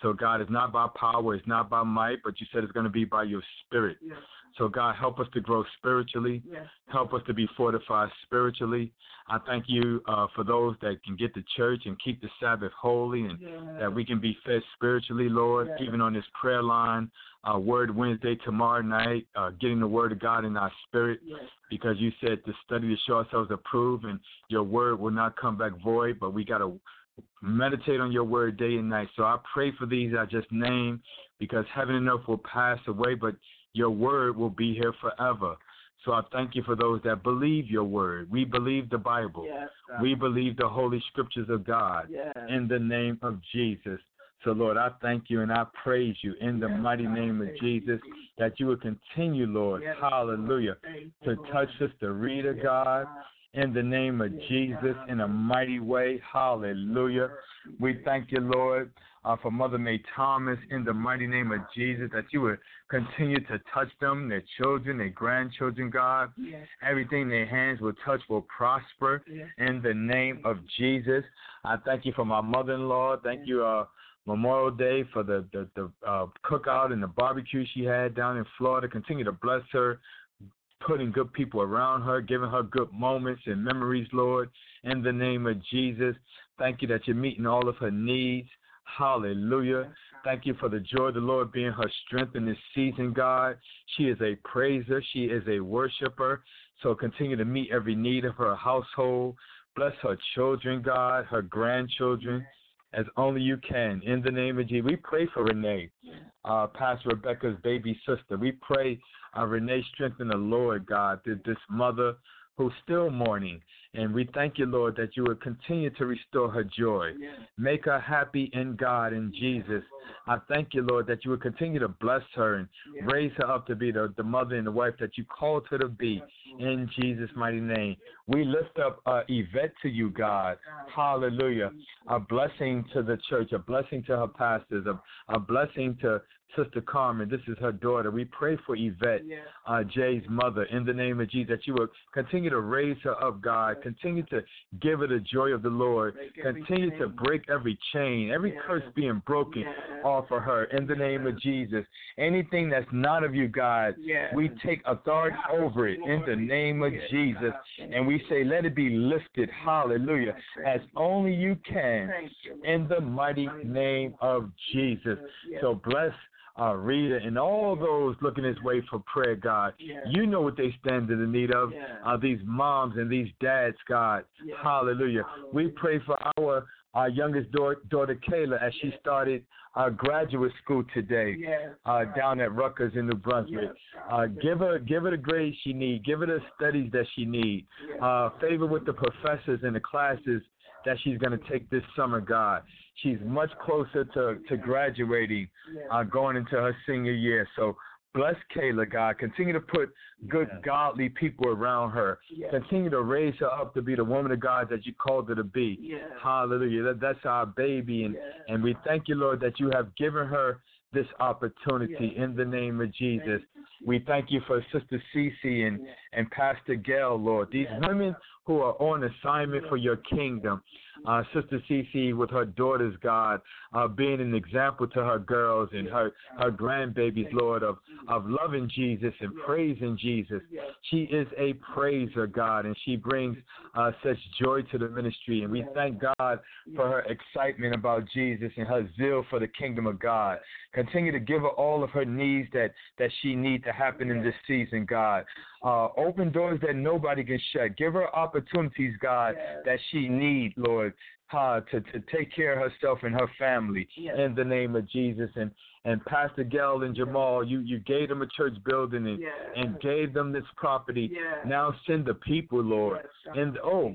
So, God, it's not by power, it's not by might, but you said it's going to be by your spirit. Yes. So, God, help us to grow spiritually. Yes. Help us to be fortified spiritually. I thank you uh, for those that can get to church and keep the Sabbath holy, and Yes. that we can be fed spiritually, Lord, Yes. even on this prayer line, uh, Word Wednesday tomorrow night, uh, getting the Word of God in our spirit, Yes. because you said to study to show ourselves approved, and your Word will not come back void, but we got to meditate on your Word day and night. So I pray for these I just named, because heaven and earth will pass away, but your Word will be here forever. So I thank you for those that believe your Word. We believe the Bible. Yes, God. We believe the Holy Scriptures of God. Yes. In the name of Jesus. So, Lord, I thank you and I praise you in the Yes, mighty God. name of Thank Jesus, that you will continue, Lord, Yes, hallelujah, Thank you, to Lord. touch Sister Rita, Yes, God, in the name of Yes, Jesus, God. in a mighty way. Hallelujah. We thank you, Lord, uh, for Mother May Thomas, in the mighty name of Jesus, that you would continue to touch them, their children, their grandchildren, God. Yes. Everything their hands will touch will prosper Yes. in the name of Jesus. I thank you for my mother-in-law. Thank you, uh, Memorial Day, for the, the, the uh, cookout and the barbecue she had down in Florida. Continue to bless her, putting good people around her, giving her good moments and memories, Lord, in the name of Jesus. Thank you that you're meeting all of her needs. Hallelujah. Thank you for the joy of the Lord being her strength in this season, God. She is a praiser. She is a worshiper. So continue to meet every need of her household. Bless her children, God, her grandchildren, as only you can. In the name of Jesus, we pray for Renee, uh, Pastor Rebecca's baby sister. We pray, uh, Renee, strengthen the Lord, God, this mother who's still mourning. And we thank you, Lord, that you will continue to restore her joy. Yes. Make her happy in God, in Jesus. I thank you, Lord, that you will continue to bless her and Yes. raise her up to be the, the mother and the wife that you called her to be, in Jesus' mighty name. We lift up uh, Yvette to you, God. Hallelujah. A blessing to the church, a blessing to her pastors, a, a blessing to Sister Carmen. This is her daughter. We pray for Yvette, Yes. uh, Jay's mother, in the name of Jesus, that you will continue to raise her up, God. Continue to give her the joy of the Lord. Break every Continue to chain. break every chain, every Yes. curse being broken Yes. off of her, in the name of Jesus. Anything that's not of you, God, Yes. we take authority over it in the name of Yes, Jesus. God. And we say, let it be lifted, hallelujah, as only you can, Thank you. in the mighty name of Jesus. Yes. So bless uh, Rita and all those looking this way for prayer, God. Yes. You know what they stand in the need of, Yes. uh, these moms and these dads, God. Yes. Hallelujah. We pray for our our youngest daughter, daughter Kayla, as she started uh, graduate school today, Yes. uh, down at Rutgers in New Brunswick. Yes. Uh, give her give her the grades she needs. Give her the studies that she needs. Uh, favor with the professors and the classes that she's going to take this summer, God. She's much closer to, to graduating, uh, going into her senior year. So bless Kayla, God. Continue to put good, godly people around her. Yes. Continue to raise her up to be the woman of God that you called her to be. Yes. Hallelujah. That, that's our baby. And, Yes. and we thank you, Lord, that you have given her this opportunity in the name of Jesus. We thank you for Sister Cece and, and Pastor Gail, Lord. These women who are on assignment for your kingdom. Uh, Sister Cece with her daughters, God, uh, being an example to her girls and her, her grandbabies, Lord, of, of loving Jesus and praising Jesus. She is a praiser, God, and she brings uh, such joy to the ministry. And we thank God for her excitement about Jesus and her zeal for the kingdom of God. Continue to give her all of her needs that, that she needs to happen in this season, God. Uh, open doors that nobody can shut. Give her opportunities, God, that she needs, Lord, uh, to, to take care of herself and her family in the name of Jesus. And, and Pastor Gail and Jamal, you, you gave them a church building and, and gave them this property. Now send the people, Lord. And oh,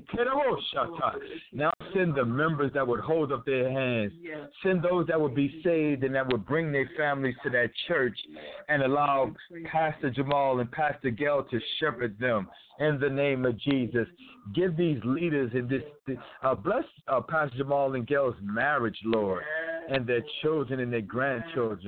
now send the members that would hold up their hands. Send those that would be saved and that would bring their families to that church and allow Pastor Jamal and Pastor Gail to shepherd them in the name of Jesus. Give these leaders in this, uh, bless uh, Pastor Jamal and Gail's marriage, Lord, and their children and their grandchildren.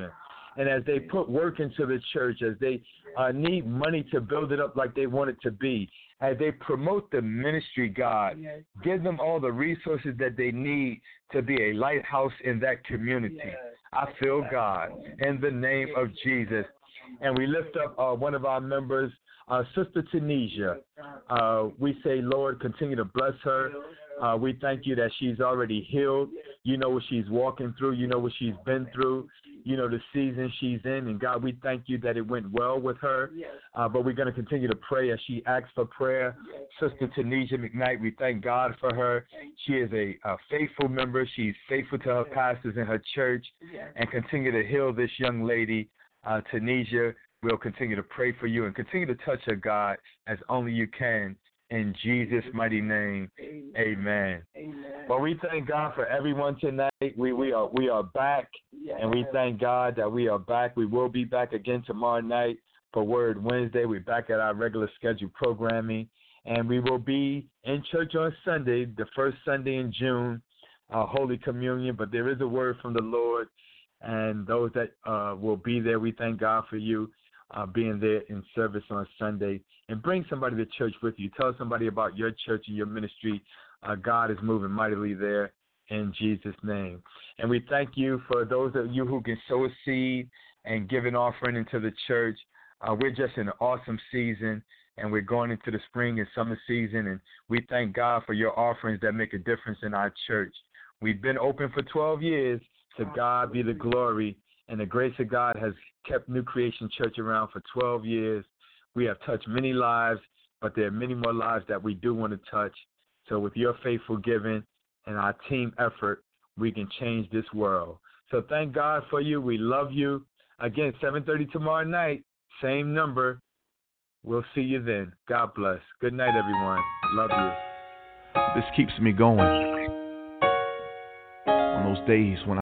And as they put work into the church, as they uh, need money to build it up like they want it to be, as they promote the ministry, God, give them all the resources that they need to be a lighthouse in that community. I feel God in the name of Jesus. And we lift up uh, one of our members, uh, Sister Tunisia. Uh, we say, Lord, continue to bless her. Uh, we thank you that she's already healed. You know what she's walking through. You know what she's been through. You know the season she's in. And, God, we thank you that it went well with her. Uh, but we're going to continue to pray as she asks for prayer. Sister Tunisia McKnight, we thank God for her. She is a, a faithful member. She's faithful to her pastors in her church. And continue to heal this young lady. Uh, Tunisia, we'll continue to pray for you and continue to touch her, God, as only you can. In Jesus' mighty name, amen. amen. Well, we thank God for everyone tonight. We we are we are back, yes. And we thank God that we are back. We will be back again tomorrow night for Word Wednesday. We're back at our regular scheduled programming, and we will be in church on Sunday, the first Sunday in June, uh, Holy Communion. But there is a word from the Lord, and those that uh, will be there, we thank God for you. Uh, being there in service on Sunday, and bring somebody to church with you. Tell somebody about your church and your ministry. Uh, God is moving mightily there in Jesus' name. And we thank you for those of you who can sow a seed and give an offering into the church. Uh, we're just in an awesome season, and we're going into the spring and summer season, and we thank God for your offerings that make a difference in our church. We've been open for twelve years. To God be the glory. And the grace of God has kept New Creation Church around for twelve years. We have touched many lives, but there are many more lives that we do want to touch. So with your faithful giving and our team effort, we can change this world. So thank God for you. We love you. Again, seven thirty tomorrow night, same number. We'll see you then. God bless. Good night, everyone. Love you. This keeps me going on those days when